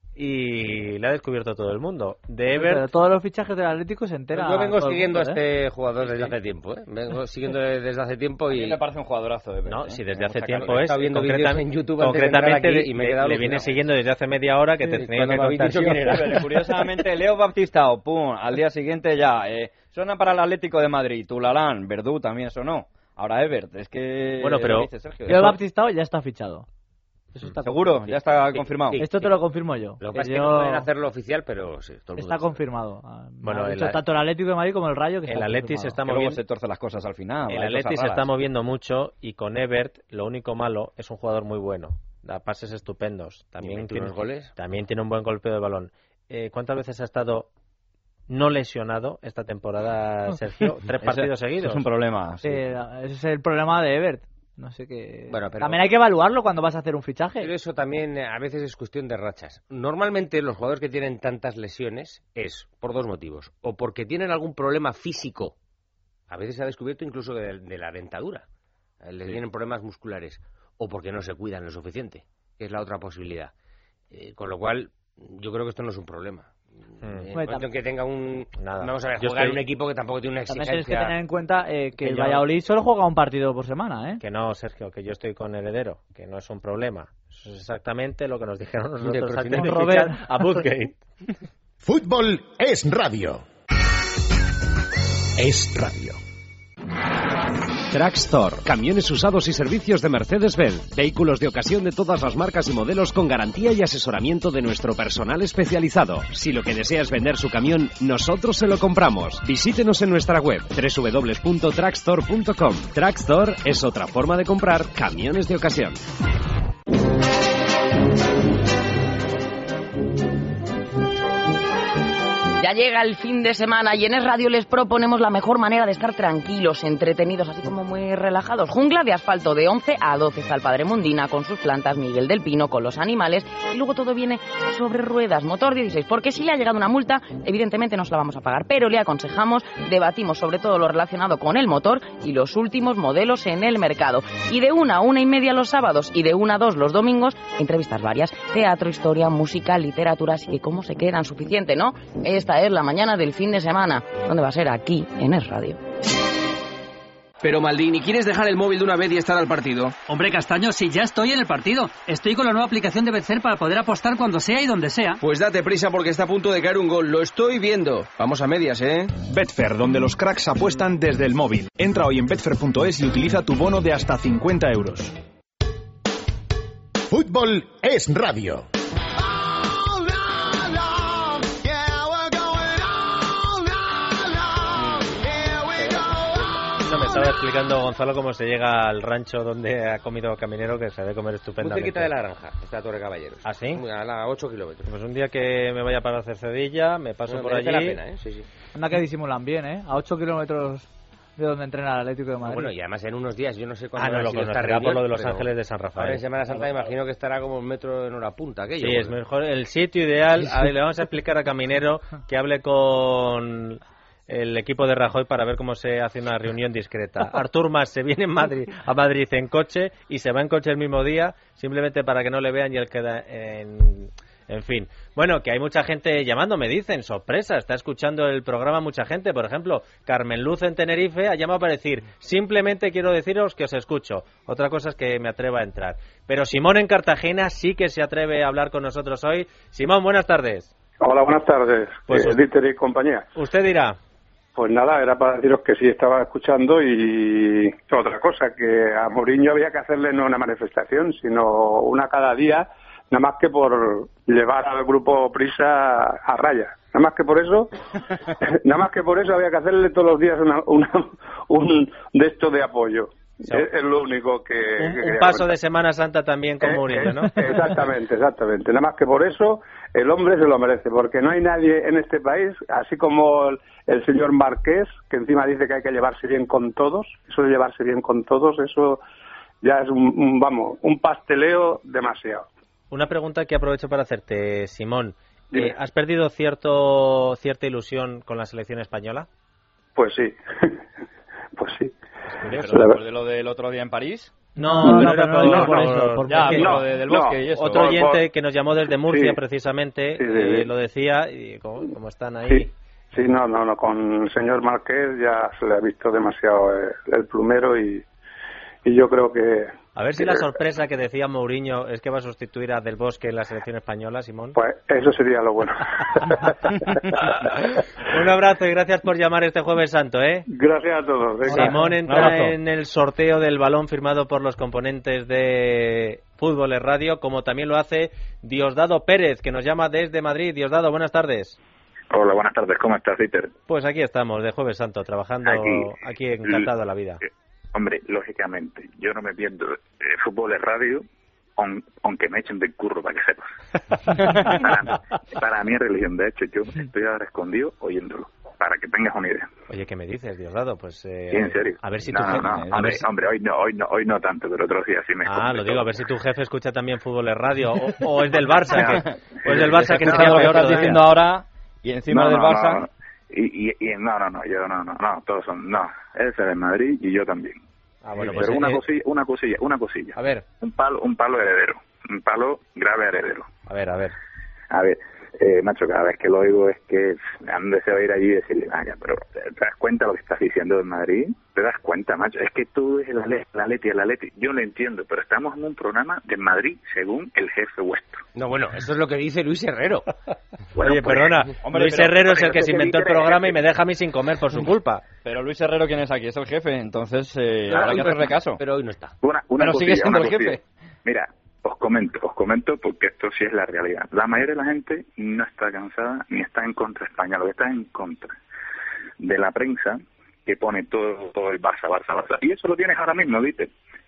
y le ha descubierto todo el mundo. De Ebert, pero todos los fichajes del Atlético se entera. Yo vengo siguiendo a este jugador desde hace tiempo, vengo siguiendo desde hace tiempo y... A mí me parece un jugadorazo, Ebert. No, si desde hace tiempo es, viendo en YouTube concretamente aquí y me he quedado le viene siguiendo desde hace media hora que te tenía que contar quién era. Curiosamente, Leo Baptistao, pum, al día siguiente ya, suena para el Atlético de Madrid, Tulalán, Verdú también sonó. Ahora Ebert, es que... Bueno, pero... Leo Baptistao ya está fichado. Eso está ¿seguro? Ya está confirmado. Esto te lo confirmo yo. Lo que pasa es que no pueden hacerlo oficial, pero sí, todo el mundo está confirmado. Bueno, tanto el Atlético de Madrid como el Rayo que el Atleti se está moviendo. Luego se torce las cosas al final. El Atleti se está moviendo mucho y con Ebert lo único malo es un jugador muy bueno. Da pases estupendos. También tiene goles. También tiene un buen golpeo de balón. ¿Cuántas veces ha estado no lesionado esta temporada, Sergio? 3 partidos seguidos. Es un problema. Sí, ese es el problema de Ebert. No sé qué. Bueno, pero también hay que evaluarlo cuando vas a hacer un fichaje. Pero eso también a veces es cuestión de rachas. Normalmente los jugadores que tienen tantas lesiones es por 2 motivos. O porque tienen algún problema físico. A veces se ha descubierto incluso de la dentadura. Les vienen problemas musculares. O porque no se cuidan lo suficiente, que es la otra posibilidad. Con lo cual, yo creo que esto no es un problema. En el momento en que tenga vamos a ver, jugar en un equipo que tampoco tiene una exigencia. También tienes que tener en cuenta que el Valladolid solo juega un partido por semana, ¿eh? Que no, Sergio, que yo estoy con Heredero, que no es un problema. Eso es exactamente lo que nos dijeron nosotros antes de fichar a Woodgate. Fútbol es radio. Es radio. Trackstore, camiones usados y servicios de Mercedes-Benz, vehículos de ocasión de todas las marcas y modelos con garantía y asesoramiento de nuestro personal especializado. Si lo que desea es vender su camión, nosotros se lo compramos. Visítenos en nuestra web www.trackstore.com. Trackstore es otra forma de comprar camiones de ocasión. Ya llega el fin de semana y en Es Radio les proponemos la mejor manera de estar tranquilos, entretenidos, así como muy relajados. Jungla de asfalto de 11 a 12 está el Padre Mundina con sus plantas, Miguel del Pino con los animales y luego todo viene sobre ruedas, motor 16, porque si le ha llegado una multa, evidentemente no se la vamos a pagar, pero le aconsejamos, debatimos sobre todo lo relacionado con el motor y los últimos modelos en el mercado. Y de 1 a 1:30 los sábados y de 1 a 2 los domingos, entrevistas varias, teatro, historia, música, literatura, así que ¿cómo se quedan? Suficiente, ¿no? Esta es la mañana del fin de semana. ¿Dónde va a ser? Aquí, en Es Radio. Pero Maldini, ¿quieres dejar el móvil de una vez y estar al partido? Hombre, Castaño, si ya estoy en el partido. Estoy con la nueva aplicación de Betfair para poder apostar cuando sea y donde sea. Pues date prisa porque está a punto de caer un gol. Lo estoy viendo. Vamos a medias, ¿eh? Betfair, donde los cracks apuestan desde el móvil. Entra hoy en betfair.es y utiliza tu bono de hasta 50 euros. Fútbol es radio. Me estaba explicando Gonzalo cómo se llega al rancho donde ha comido Caminero, que se debe comer estupendamente. Muy cerquita de la granja, está Torre Caballeros. ¿Ah, sí? A 8 kilómetros. Pues un día que me vaya para Cercedilla, me paso por allí. La pena, ¿eh? Sí, sí. Anda que disimulan bien, ¿eh? A 8 kilómetros de donde entrena el Atlético de Madrid. Bueno, y además en unos días, yo no sé cuándo no lo conocerá por lo de Los Ángeles de San Rafael. Ahora en Semana Santa imagino que estará como un metro en hora punta, aquello. Sí, es mejor el sitio ideal. A ver, le vamos a explicar a Caminero que hable con el equipo de Rajoy para ver cómo se hace una reunión discreta. Artur Mas se viene a Madrid en coche y se va en coche el mismo día, simplemente para que no le vean y él queda en fin. Bueno, que hay mucha gente llamando, me dicen, sorpresa, está escuchando el programa mucha gente. Por ejemplo, Carmen Luz en Tenerife ha llamado para decir, simplemente quiero deciros que os escucho. Otra cosa es que me atreva a entrar. Pero Simón en Cartagena sí que se atreve a hablar con nosotros hoy. Simón, buenas tardes. Hola, buenas tardes, pues Dieter y compañía. Usted dirá. Pues nada, era para deciros que sí estaba escuchando y otra cosa, que a Mourinho había que hacerle no una manifestación, sino una cada día, nada más que por llevar al grupo Prisa a raya. Nada más que por eso había que hacerle todos los días un de esto de apoyo. Es lo único que un paso contar. De Semana Santa también con Mourinho, ¿no? Exactamente. Nada más que por eso el hombre se lo merece, porque no hay nadie en este país, así como el señor Marqués, que encima dice que hay que llevarse bien con todos. Eso de llevarse bien con todos, eso ya es un pasteleo demasiado. Una pregunta que aprovecho para hacerte, Simón. ¿Has perdido cierta ilusión con la selección española? Pues sí. Pues sí. ¿Pero después de lo del otro día en París? No, era por eso. Del Bosque y eso. Otro oyente que nos llamó desde Murcia, precisamente, lo decía, y como están ahí... Sí, no, con el señor Marqués ya se le ha visto demasiado el plumero y yo creo que... A ver si la sorpresa que decía Mourinho es que va a sustituir a Del Bosque en la selección española, Simón. Pues eso sería lo bueno. Un abrazo y gracias por llamar este Jueves Santo, ¿eh? Gracias a todos. Venga. Simón entra en el sorteo del balón firmado por los componentes de Fútbol es Radio, como también lo hace Diosdado Pérez, que nos llama desde Madrid. Diosdado, buenas tardes. Hola, buenas tardes. ¿Cómo estás, Peter? Pues aquí estamos, de Jueves Santo, trabajando aquí encantado de la vida. Hombre, lógicamente, yo no me pierdo Fútbol es Radio, aunque me echen del curro, para que sepas. para mí es religión. De hecho, yo estoy ahora escondido oyéndolo, para que tengas una idea. Oye, ¿qué me dices, Diosdado? Pues, sí, en serio. A ver si tu jefe... Hombre, hoy no tanto, pero otros días sí me escucho. Lo digo, a ver si tu jefe escucha también Fútbol es Radio, o es del Barça, que sería lo que peor estás diciendo ahora, y encima del Barça... No. Y yo no, todos son, él es del Madrid y yo también. Bueno, pues una cosilla. A ver. Un palo heredero, un palo grave heredero. A ver, macho, cada vez que lo oigo es que han deseado ir allí y decirle, vaya, pero ¿te das cuenta lo que estás diciendo del Madrid? ¿Te das cuenta, macho? Es que todo es el Atleti. Yo lo entiendo, pero estamos en un programa de Madrid según el jefe vuestro. No, bueno, eso es lo que dice Luis Herrero. Bueno, oye, perdona, Luis Herrero es el que se inventó el programa y me deja a mí sin comer por su culpa. Pero Luis Herrero, ¿quién es aquí? Es el jefe, entonces habrá que hacerle caso. Pero hoy no está. Pero sigue siendo el jefe. Mira, os comento porque esto sí es la realidad. La mayoría de la gente no está cansada ni está en contra de España, lo que está en contra de la prensa que pone todo el Barça. Y eso lo tienes ahora mismo, ¿viste?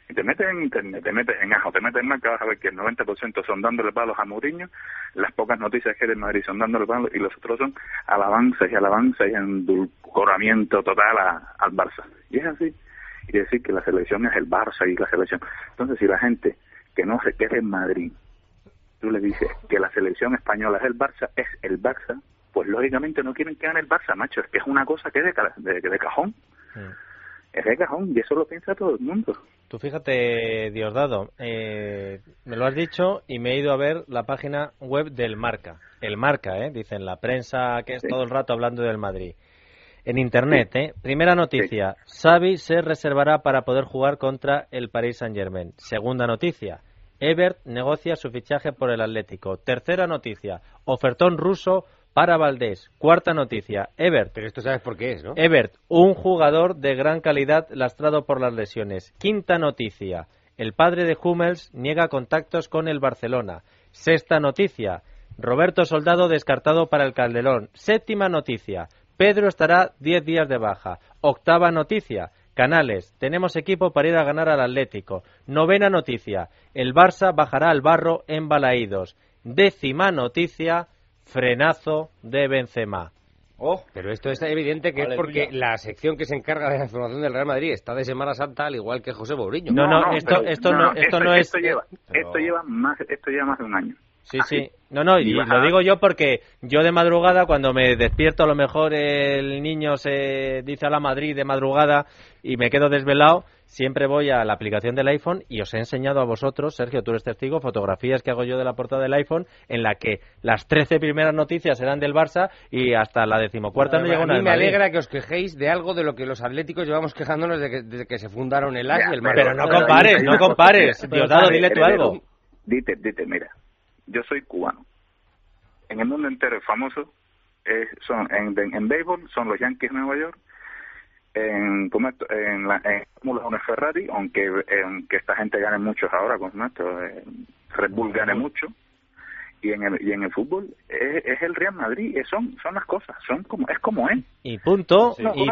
Y te metes en internet, te metes en Ajo, te metes en Marca, vas a ver que el 90% son dándole palos a Mourinho, las pocas noticias que hay del Madrid son dándole palos, y los otros son alabanzas y endulcoramiento total al Barça. Y es así. Y decir que la selección es el Barça y la selección. Entonces, si la gente que no se quede en Madrid, tú le dices que la selección española es el Barça, pues lógicamente no quieren que gane el Barça, macho. Es que es una cosa que es de cajón. Es de cajón, y eso lo piensa todo el mundo. Tú fíjate, Diosdado, me lo has dicho y me he ido a ver la página web del Marca. El Marca, dicen, la prensa que es todo el rato hablando del Madrid. En internet, primera noticia, Xavi se reservará para poder jugar contra el Paris Saint-Germain. Segunda noticia, Evert negocia su fichaje por el Atlético. Tercera noticia, ofertón ruso para Valdés. Cuarta noticia, Evert. Pero esto sabes por qué es, ¿no? Evert, un jugador de gran calidad lastrado por las lesiones. Quinta noticia, el padre de Hummels niega contactos con el Barcelona. Sexta noticia, Roberto Soldado descartado para el Calderón. Séptima noticia, Pedro estará 10 días de baja. Octava noticia, Canales, tenemos equipo para ir a ganar al Atlético. Novena noticia, el Barça bajará al barro en Balaídos. Décima noticia, frenazo de Benzema. Pero esto está evidente que es porque la sección que se encarga de la información del Real Madrid está de Semana Santa, al igual que José Mourinho. Esto lleva más de un año. Sí. Y lo digo yo porque yo de madrugada, cuando me despierto, a lo mejor el niño se dice a la Madrid de madrugada y me quedo desvelado, siempre voy a la aplicación del iPhone y os he enseñado a vosotros, Sergio, tú eres testigo, fotografías que hago yo de la portada del iPhone en la que las 13 primeras noticias eran del Barça y hasta la 14ª no llegó nada. A mí me alegra que os quejéis de algo de lo que los atléticos llevamos quejándonos desde que se fundaron el AS y el Marca. Pero no compares. Diosdado, dile tú algo. Dite, mira. Yo soy cubano. En el mundo entero famoso en béisbol son los Yankees de Nueva York, en Fórmula 1 Ferrari, aunque esta gente gane muchos ahora con esto, Red Bull gane mucho, y en el fútbol es el Real Madrid, son las cosas, es como es. Y punto.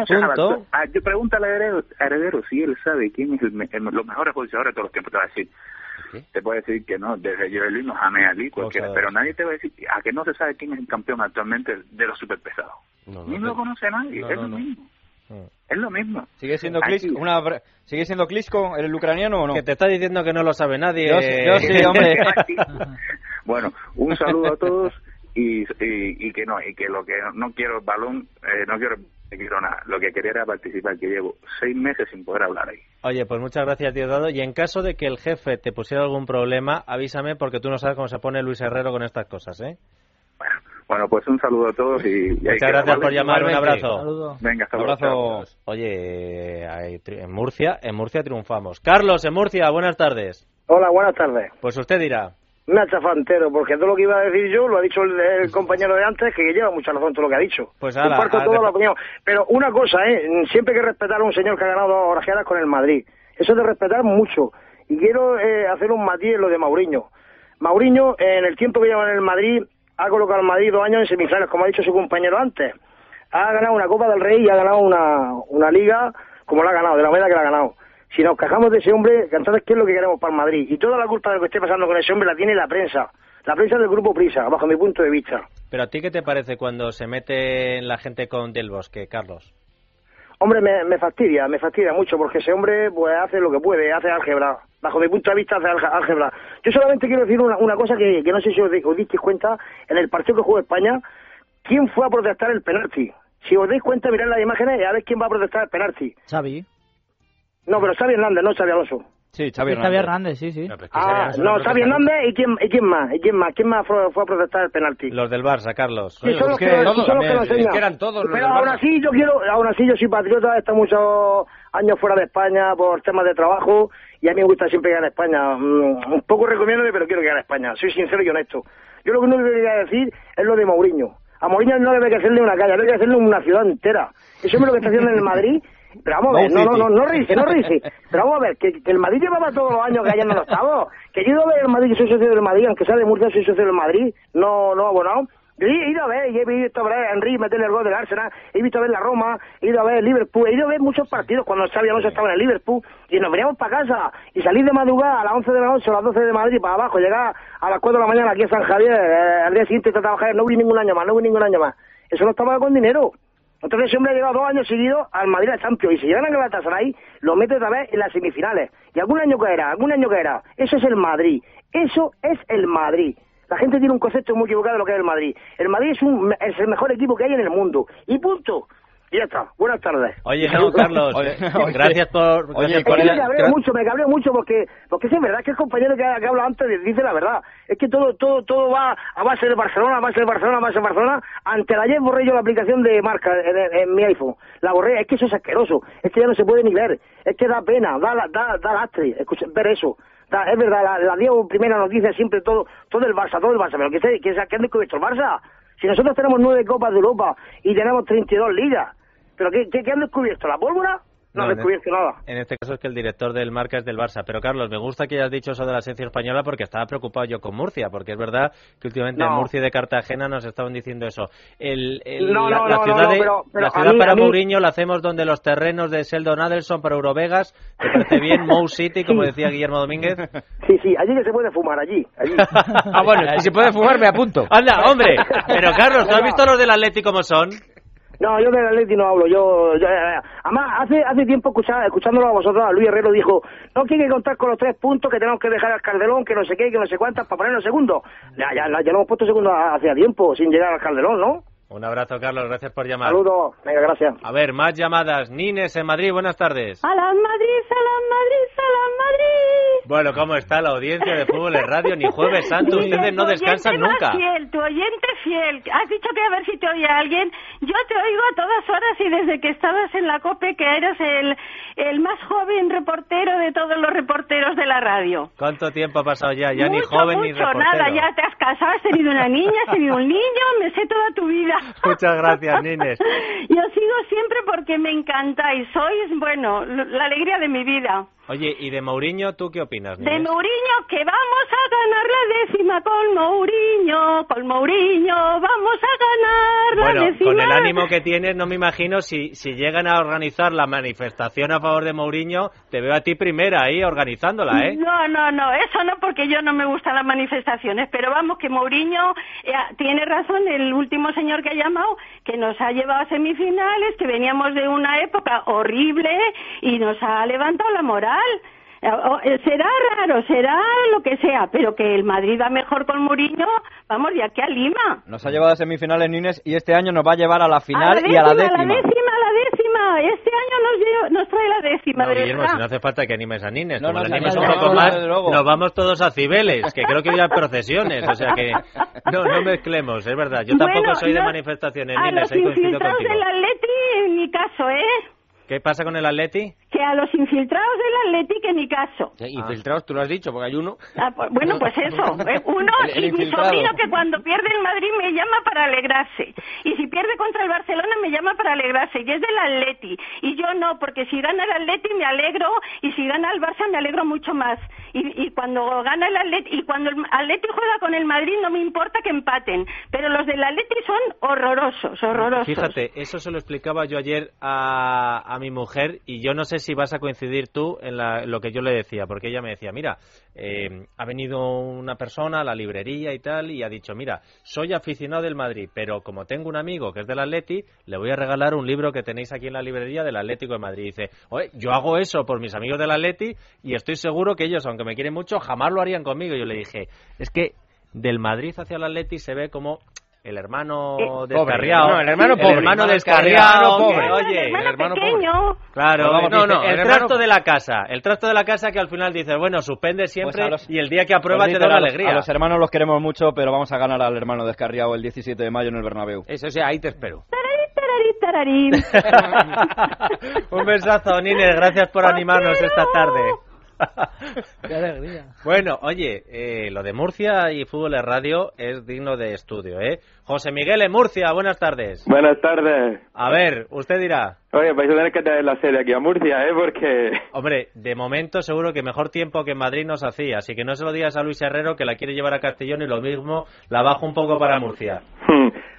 Yo pregúntale a Heredero si él sabe quién es los mejores boxeadores de todos los tiempos. Te va a decir, te puede decir que no, desde Joel Luis, Mohamed Ali, cualquiera, pero nadie te va a decir a que no se sabe quién es el campeón actualmente de los superpesados. Ni lo conoce nadie, es lo mismo. Es lo mismo. ¿Sigue siendo Klitschko el ucraniano o no? Que te está diciendo que no lo sabe nadie. Yo sí, hombre. Bueno, un saludo a todos y que lo que no quiero el balón, no quiero nada. Lo que quería era participar, que llevo 6 meses sin poder hablar ahí. Oye, pues muchas gracias, Diosdado. Y en caso de que el jefe te pusiera algún problema, avísame, porque tú no sabes cómo se pone Luis Herrero con estas cosas, ¿eh? Bueno, pues un saludo a todos y muchas gracias por llamar. Un abrazo. Saludos. Venga, hasta luego. Abrazo. Oye, en Murcia triunfamos. Carlos, en Murcia, buenas tardes. Hola, buenas tardes. Pues usted dirá. Me ha chafado entero, porque todo lo que iba a decir yo lo ha dicho el compañero de antes, que lleva mucha razón todo lo que ha dicho. Pues comparto toda la opinión. Pero una cosa, siempre hay que respetar a un señor que ha ganado 2 orejeras con el Madrid. Eso es de respetar mucho. Y quiero hacer un matiz en lo de Mourinho. Mourinho, en el tiempo que lleva en el Madrid, ha colocado al Madrid 2 años en semifinales, como ha dicho su compañero antes. Ha ganado una Copa del Rey y ha ganado una Liga como la ha ganado, de la manera que la ha ganado. Si nos quejamos de ese hombre, entonces ¿qué es lo que queremos para el Madrid? Y toda la culpa de lo que esté pasando con ese hombre la tiene la prensa del grupo Prisa, bajo mi punto de vista. Pero ¿a ti qué te parece cuando se mete la gente con Del Bosque, Carlos? Hombre, me fastidia mucho, porque ese hombre pues hace lo que puede, hace álgebra. Bajo mi punto de vista hace álgebra. Yo solamente quiero decir una cosa que no sé si os disteis cuenta, en el partido que jugó España, ¿quién fue a protestar el penalti? Si os dais cuenta, mirad las imágenes y a ver quién va a protestar el penalti. Xavi. No, pero Xavi Hernández, no Xavi Alonso. Sí, Xavi Hernández, sí. Xavi Hernández y quién más. ¿Quién más fue a protestar el penalti? Los del Barça, Carlos. Sí, son los que lo enseñan. Que eran todos los pero aún así yo soy patriota, he estado muchos años fuera de España por temas de trabajo y a mí me gusta siempre que gane España. Un poco recomiéndome, pero quiero que gane España. Soy sincero y honesto. Yo lo único que quería decir es lo de Mourinho. A Mourinho no debe que hacerle una calle, debe que hacerle una ciudad entera. Eso es lo que está haciendo en el Madrid. Pero vamos a ver, no ríese. Pero vamos a ver, que el Madrid llevaba todos los años cayendo en los octavos. Que yo iba a ver el Madrid, que soy socio del Madrid, aunque sea de Murcia, soy socio del Madrid, no abonado. He ido a ver, y he visto a ver a Henry meterle el gol del Arsenal, he visto a ver la Roma, he ido a ver el Liverpool, he ido a ver muchos partidos cuando Xabi Alonso estaba en el Liverpool, y nos veníamos para casa, y salir de madrugada a las 11 de la noche, a las 12 de Madrid para abajo, llegar a las 4 de la mañana aquí a San Javier, al día siguiente a trabajar, no hubo ningún año más. Eso no estaba con dinero. Entonces ese hombre ha llegado 2 años seguidos al Madrid a Champions, y si llegan a Galatasaray, lo mete otra vez en las semifinales. Y algún año que era. Eso es el Madrid. La gente tiene un concepto muy equivocado de lo que es el Madrid. El Madrid es el mejor equipo que hay en el mundo. Y punto. Y ya está. Buenas tardes. Oye, no, Carlos, gracias por... me cabreo mucho porque es verdad que el compañero que habla antes dice la verdad. Es que todo va a base de Barcelona, Ante ayer borré yo la aplicación de marca en mi iPhone. La borré, es que eso es asqueroso. Es que ya no se puede ni ver. Es que da pena, da lastre ver eso. Es verdad, la 10 primera noticia siempre todo el Barça, pero que han descubierto el Barça. Si nosotros tenemos 9 Copas de Europa y tenemos 32 ligas, ¿pero qué han descubierto? ¿La pólvora? No han descubierto nada. En este caso es que el director del Marca es del Barça. Pero, Carlos, me gusta que hayas dicho eso de la selección española porque estaba preocupado yo con Murcia, porque es verdad que últimamente en Murcia y de Cartagena nos estaban diciendo eso. La ciudad para Mourinho la hacemos donde los terrenos de Sheldon Adelson para Eurovegas, ¿te parece bien? Mou City, como decía Guillermo Domínguez. Sí, allí que se puede fumar, allí. Bueno, si se puede fumar me apunto. Anda, hombre. Pero, Carlos, ¿tú has visto los del Atleti cómo son? No, yo del Atleti no hablo, además hace tiempo escuchándolo a vosotros, a Luis Herrero dijo, no hay que contar con los 3 puntos que tenemos que dejar al Calderón, que no sé qué, que no sé cuántas, para ponernos segundo. Ya lo hemos puesto segundo hace tiempo, sin llegar al Calderón, ¿no? Un abrazo, Carlos, gracias por llamar. Saludos, venga, gracias. A ver, más llamadas. Nines en Madrid, buenas tardes. ¡Salam Madrid, salam Madrid, salam Madrid! Bueno, ¿cómo está la audiencia de Fútbol en Radio? Ni Jueves Santo, ustedes no descansan nunca. Tu oyente fiel. Has dicho que a ver si te oye alguien. Yo te oigo a todas horas y desde que estabas en la COPE, que eras el más joven reportero de todos los reporteros de la radio. ¿Cuánto tiempo ha pasado ya? Ya ni joven ni reportero. Nada, ya te has casado, has tenido una niña, has tenido un niño, me sé toda tu vida. Muchas gracias, Nines. Yo sigo siempre porque me encantáis. Sois, la alegría de mi vida. Oye, ¿y de Mourinho tú qué opinas, Nines? De Mourinho, que vamos a ganar la 10ª con Mourinho, vamos a ganar la 10ª. Bueno, con el ánimo que tienes, no me imagino si llegan a organizar la manifestación a favor de Mourinho, te veo a ti primera ahí organizándola, ¿eh? No, eso no, porque yo no me gustan las manifestaciones, pero vamos, que Mourinho tiene razón, el último señor que ha llamado, que nos ha llevado a semifinales, que veníamos de una época horrible y nos ha levantado la moral. Será raro, será lo que sea, pero que el Madrid va mejor con Mourinho, vamos de aquí a Lima. Nos ha llevado a semifinales, Nines, y este año nos va a llevar a la final y a la décima. La décima. Este año nos trae la 10ª. No, Guillermo, si no hace falta que animes a Nines. Como le animes un poco más, nos vamos todos a Cibeles, que creo que hoy hay procesiones. O sea que no mezclemos, es verdad. Yo tampoco soy de manifestaciones, Nines. A los infiltrados del Atleti, en mi caso, ¿Qué pasa con el Atleti? Que a los infiltrados del Atleti, que ni caso. Infiltrados, tú lo has dicho, porque hay uno. Pues eso. Uno y mi sobrino, que cuando pierde el Madrid me llama para alegrarse. Y si pierde contra el Barcelona me llama para alegrarse. Y es del Atleti. Y yo no, porque si gana el Atleti me alegro, y si gana el Barça me alegro mucho más. Y cuando gana el Atleti, y cuando el Atleti juega con el Madrid no me importa que empaten. Pero los del Atleti son horrorosos. Fíjate, eso se lo explicaba yo ayer a mi mujer, y yo no sé si vas a coincidir tú en lo que yo le decía, porque ella me decía, mira, ha venido una persona a la librería y tal, y ha dicho, mira, soy aficionado del Madrid, pero como tengo un amigo que es del Atleti, le voy a regalar un libro que tenéis aquí en la librería del Atlético de Madrid. Y dice, oye, yo hago eso por mis amigos del Atleti, y estoy seguro que ellos, aunque me quieren mucho, jamás lo harían conmigo. Y yo le dije, es que del Madrid hacia el Atleti se ve como el hermano descarriado, el hermano pobre, el hermano descarriado, pobre. Oye, el hermano pequeño. Claro, el trasto de la casa, que al final dice, bueno, suspende siempre, pues y el día que aprueba te da una alegría. A los hermanos los queremos mucho, pero vamos a ganar al hermano descarriado el 17 de mayo en el Bernabéu. Eso, ahí te espero. Tararín. Un besazo, Nines, gracias por animarnos esta tarde. Qué alegría. Bueno, oye, lo de Murcia y Fútbol en Radio es digno de estudio, ¿eh? José Miguel en Murcia, buenas tardes. Buenas tardes. A ver, usted dirá. Oye, vais a tener que traer la serie aquí a Murcia, ¿eh? Porque... Hombre, de momento seguro que mejor tiempo que en Madrid nos hacía, así que no se lo digas a Luis Herrero, que la quiere llevar a Castellón, y lo mismo la bajo un poco para Murcia.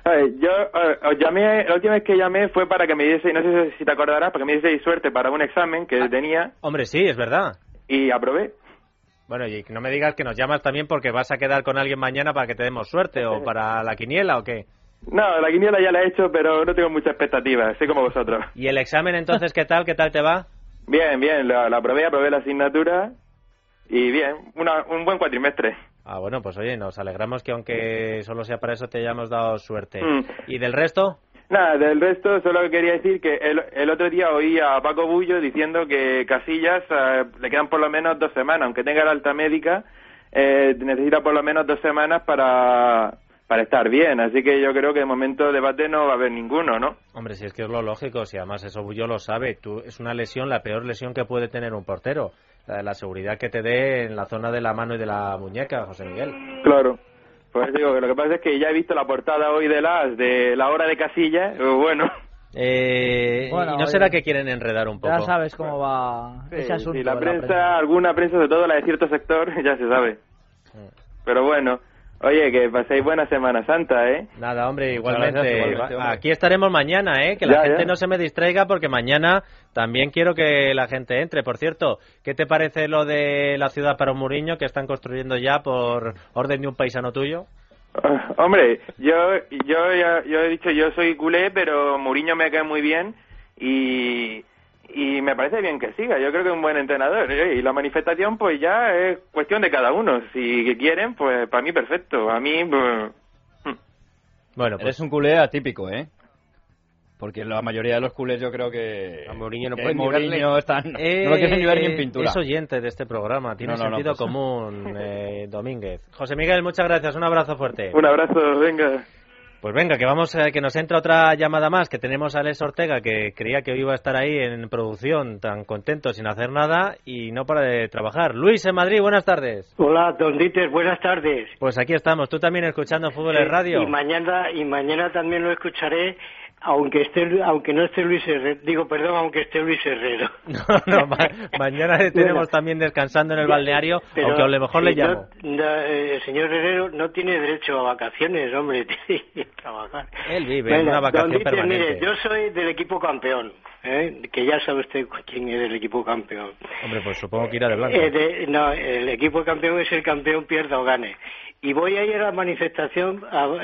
Yo os llamé, la última vez que llamé fue para que me diese, no sé si te acordarás, para que me diese suerte para un examen que tenía. Hombre, sí, es verdad. Y aprobé. Bueno, y no me digas que nos llamas también porque vas a quedar con alguien mañana para que te demos suerte, o para la quiniela, ¿o qué? No, la quiniela ya la he hecho, pero no tengo muchas expectativas, soy como vosotros. ¿Y el examen entonces qué tal? ¿Qué tal te va? Bien, la aprobé la asignatura y bien, un buen cuatrimestre. Ah, bueno, pues oye, nos alegramos que aunque solo sea para eso te hayamos dado suerte. ¿Y del resto? Nada, del resto solo quería decir que el otro día oí a Paco Bullo diciendo que Casillas le quedan por lo menos 2 semanas, aunque tenga la alta médica, necesita por lo menos 2 semanas para estar bien, así que yo creo que de momento debate no va a haber ninguno, ¿no? Hombre, si es que es lo lógico, si además eso Bullo lo sabe, es una lesión, la peor lesión que puede tener un portero, la seguridad que te dé en la zona de la mano y de la muñeca, José Miguel. Claro, pues digo que lo que pasa es que ya he visto la portada hoy de la hora de Casillas, bueno... Bueno, ¿y no será que quieren enredar un poco? Ya sabes cómo va ese asunto. Sí, la prensa, alguna prensa, sobre todo la de cierto sector, ya se sabe. Pero bueno... Oye, que paséis buena Semana Santa, ¿eh? Nada, hombre, igualmente. Aquí estaremos mañana, ¿eh? Que la gente no se me distraiga porque mañana también quiero que la gente entre. Por cierto, ¿qué te parece lo de la ciudad para un Mourinho que están construyendo ya por orden de un paisano tuyo? Hombre, yo he dicho, yo soy culé, pero Mourinho me cae muy bien y me parece bien que siga. Yo creo que es un buen entrenador, ¿eh? Y la manifestación pues ya es cuestión de cada uno. Si quieren, pues para mí perfecto. A mí bueno, pues eres un culé atípico, ¿eh? Porque la mayoría de los culés yo creo que a Mourinho no pueden no lo quieren ni ver ni en pintura. Es oyente de este programa, tiene sentido común, Domínguez. José Miguel, muchas gracias, un abrazo fuerte. Un abrazo, venga. Pues venga, que vamos, que nos entra otra llamada más, que tenemos a Alex Ortega, que creía que hoy iba a estar ahí en producción, tan contento sin hacer nada, y no para de trabajar. Luis, en Madrid, buenas tardes. Hola, don Dieter, buenas tardes. Pues aquí estamos, tú también escuchando Fútbol en Radio. Y mañana también lo escucharé, aunque no esté Luis Herrero, aunque esté Luis Herrero. Mañana le tenemos también descansando en el balneario, pero, aunque a lo mejor le llamo. El señor Herrero no tiene derecho a vacaciones, hombre, tiene que trabajar. Él vive en una vacación permanente. Mire, yo soy del equipo campeón, que ya sabe usted quién es el equipo campeón. Hombre, pues supongo que irá de blanco. El equipo campeón es el campeón pierda o gane. Y voy a ir a la manifestación,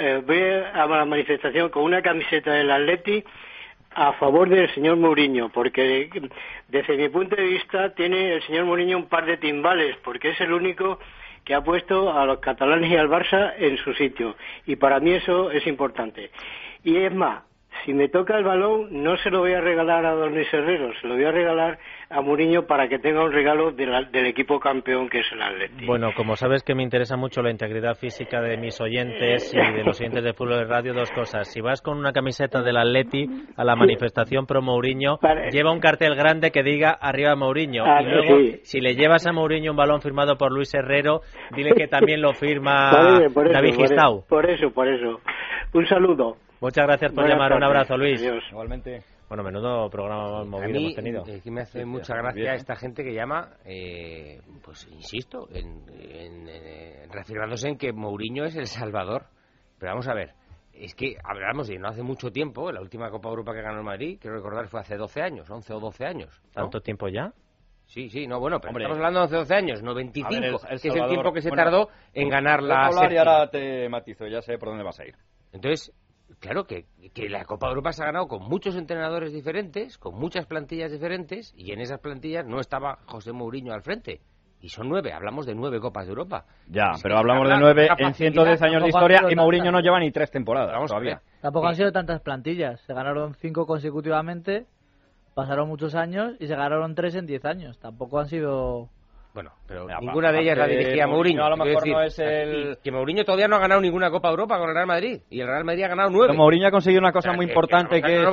con una camiseta del Atleti a favor del señor Mourinho, porque desde mi punto de vista tiene el señor Mourinho un par de timbales, porque es el único que ha puesto a los catalanes y al Barça en su sitio, y para mí eso es importante. Y es más, si me toca el balón, no se lo voy a regalar a don Luis Herrero, se lo voy a regalar a Mourinho para que tenga un regalo del equipo campeón que es el Atleti. Bueno, como sabes que me interesa mucho la integridad física de mis oyentes y de los oyentes de Fútbol de Radio, dos cosas. Si vas con una camiseta del Atleti a la manifestación pro Mourinho, lleva un cartel grande que diga arriba Mourinho. Y luego, si le llevas a Mourinho un balón firmado por Luis Herrero, dile que también lo firma David Gistau. Por eso. Un saludo. Muchas gracias por llamar. Un abrazo, Luis. Adiós. Igualmente. Bueno, menudo programa movido hemos tenido. A mí me hace mucha gracia esta gente que llama, pues insisto, reafirmándose en que Mourinho es el salvador. Pero vamos a ver, es que hablamos de no hace mucho tiempo, la última Copa Europa que ganó el Madrid, quiero recordar, fue hace 12 años, 11 o 12 años. ¿No? ¿Tanto tiempo ya? Sí, no, bueno, pero estamos hablando de hace 12 años, no 25, ver, que es el tiempo que se tardó en ganar la séptima. Y ahora te matizo, ya sé por dónde vas a ir. Entonces, claro que la Copa Europa se ha ganado con muchos entrenadores diferentes, con muchas plantillas diferentes, y en esas plantillas no estaba José Mourinho al frente. Y son 9, hablamos de 9 Copas de Europa. Ya, pero hablamos de 9 en 110 años de historia y Mourinho no lleva ni 3 temporadas todavía. Tampoco han sido tantas plantillas. Se ganaron 5 consecutivamente, pasaron muchos años y se ganaron 3 en 10 años. Tampoco han sido... Bueno, pero ninguna de ellas la dirigía Mourinho. A lo mejor no es el... Que Mourinho todavía no ha ganado ninguna Copa de Europa con el Real Madrid. Y el Real Madrid ha ganado 9. Pero Mourinho ha conseguido una cosa muy importante, que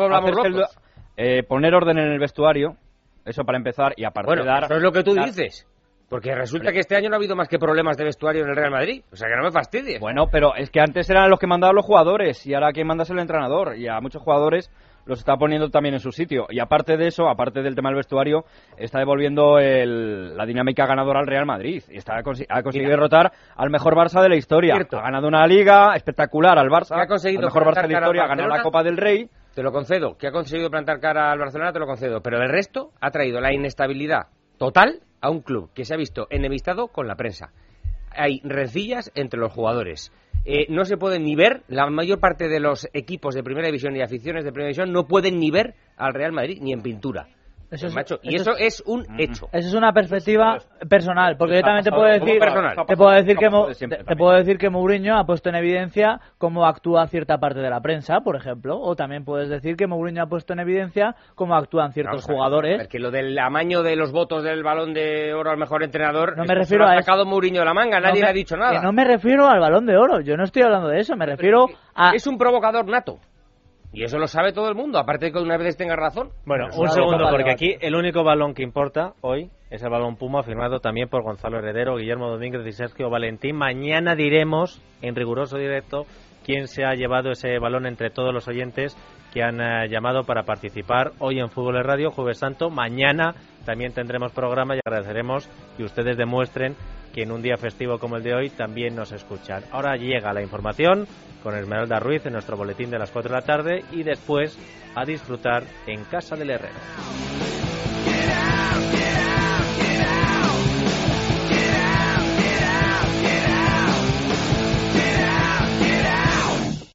es poner orden en el vestuario. Eso para empezar, y a partir de dar... Eso es lo que tú dices. Porque resulta que este año no ha habido más que problemas de vestuario en el Real Madrid. O sea, que no me fastidies. Bueno, pero es que antes eran los que mandaban los jugadores y ahora quien manda es el entrenador. Y a muchos jugadores los está poniendo también en su sitio. Y aparte de eso, aparte del tema del vestuario, está devolviendo la dinámica ganadora al Real Madrid. Y ha conseguido derrotar al mejor Barça de la historia. Cierto. Ha ganado una liga espectacular al Barça. Ha conseguido el mejor Barça de la historia, ha ganado la Copa del Rey. Te lo concedo. Que ha conseguido plantar cara al Barcelona, te lo concedo. Pero el resto ha traído la inestabilidad total a un club que se ha visto enemistado con la prensa. Hay rencillas entre los jugadores. No se pueden ni ver, la mayor parte de los equipos de Primera División y aficiones de Primera División no pueden ni ver al Real Madrid ni en pintura. Eso es un hecho. Eso es una perspectiva personal, porque yo también te puedo decir que Mourinho ha puesto en evidencia cómo actúa cierta parte de la prensa, por ejemplo, o también puedes decir que Mourinho ha puesto en evidencia cómo actúan ciertos jugadores. Porque lo del amaño de los votos del Balón de Oro al mejor entrenador, no me refiero a sacado Mourinho de la manga, nadie le ha dicho nada. Que no me refiero al Balón de Oro, yo no estoy hablando de eso, me refiero a... Es un provocador nato. Y eso lo sabe todo el mundo, aparte de que una vez tenga razón. Bueno, un segundo, porque aquí el único balón que importa hoy es el balón Puma, firmado también por Gonzalo Heredero, Guillermo Domínguez y Sergio Valentín. Mañana diremos, en riguroso directo, quién se ha llevado ese balón entre todos los oyentes que han llamado para participar hoy en Fútbol de Radio, Jueves Santo. Mañana también tendremos programa y agradeceremos que ustedes demuestren que en un día festivo como el de hoy también nos escuchan. Ahora llega la información con Esmeralda Ruiz en nuestro boletín de las 4 de la tarde y después a disfrutar en Casa del Herrero.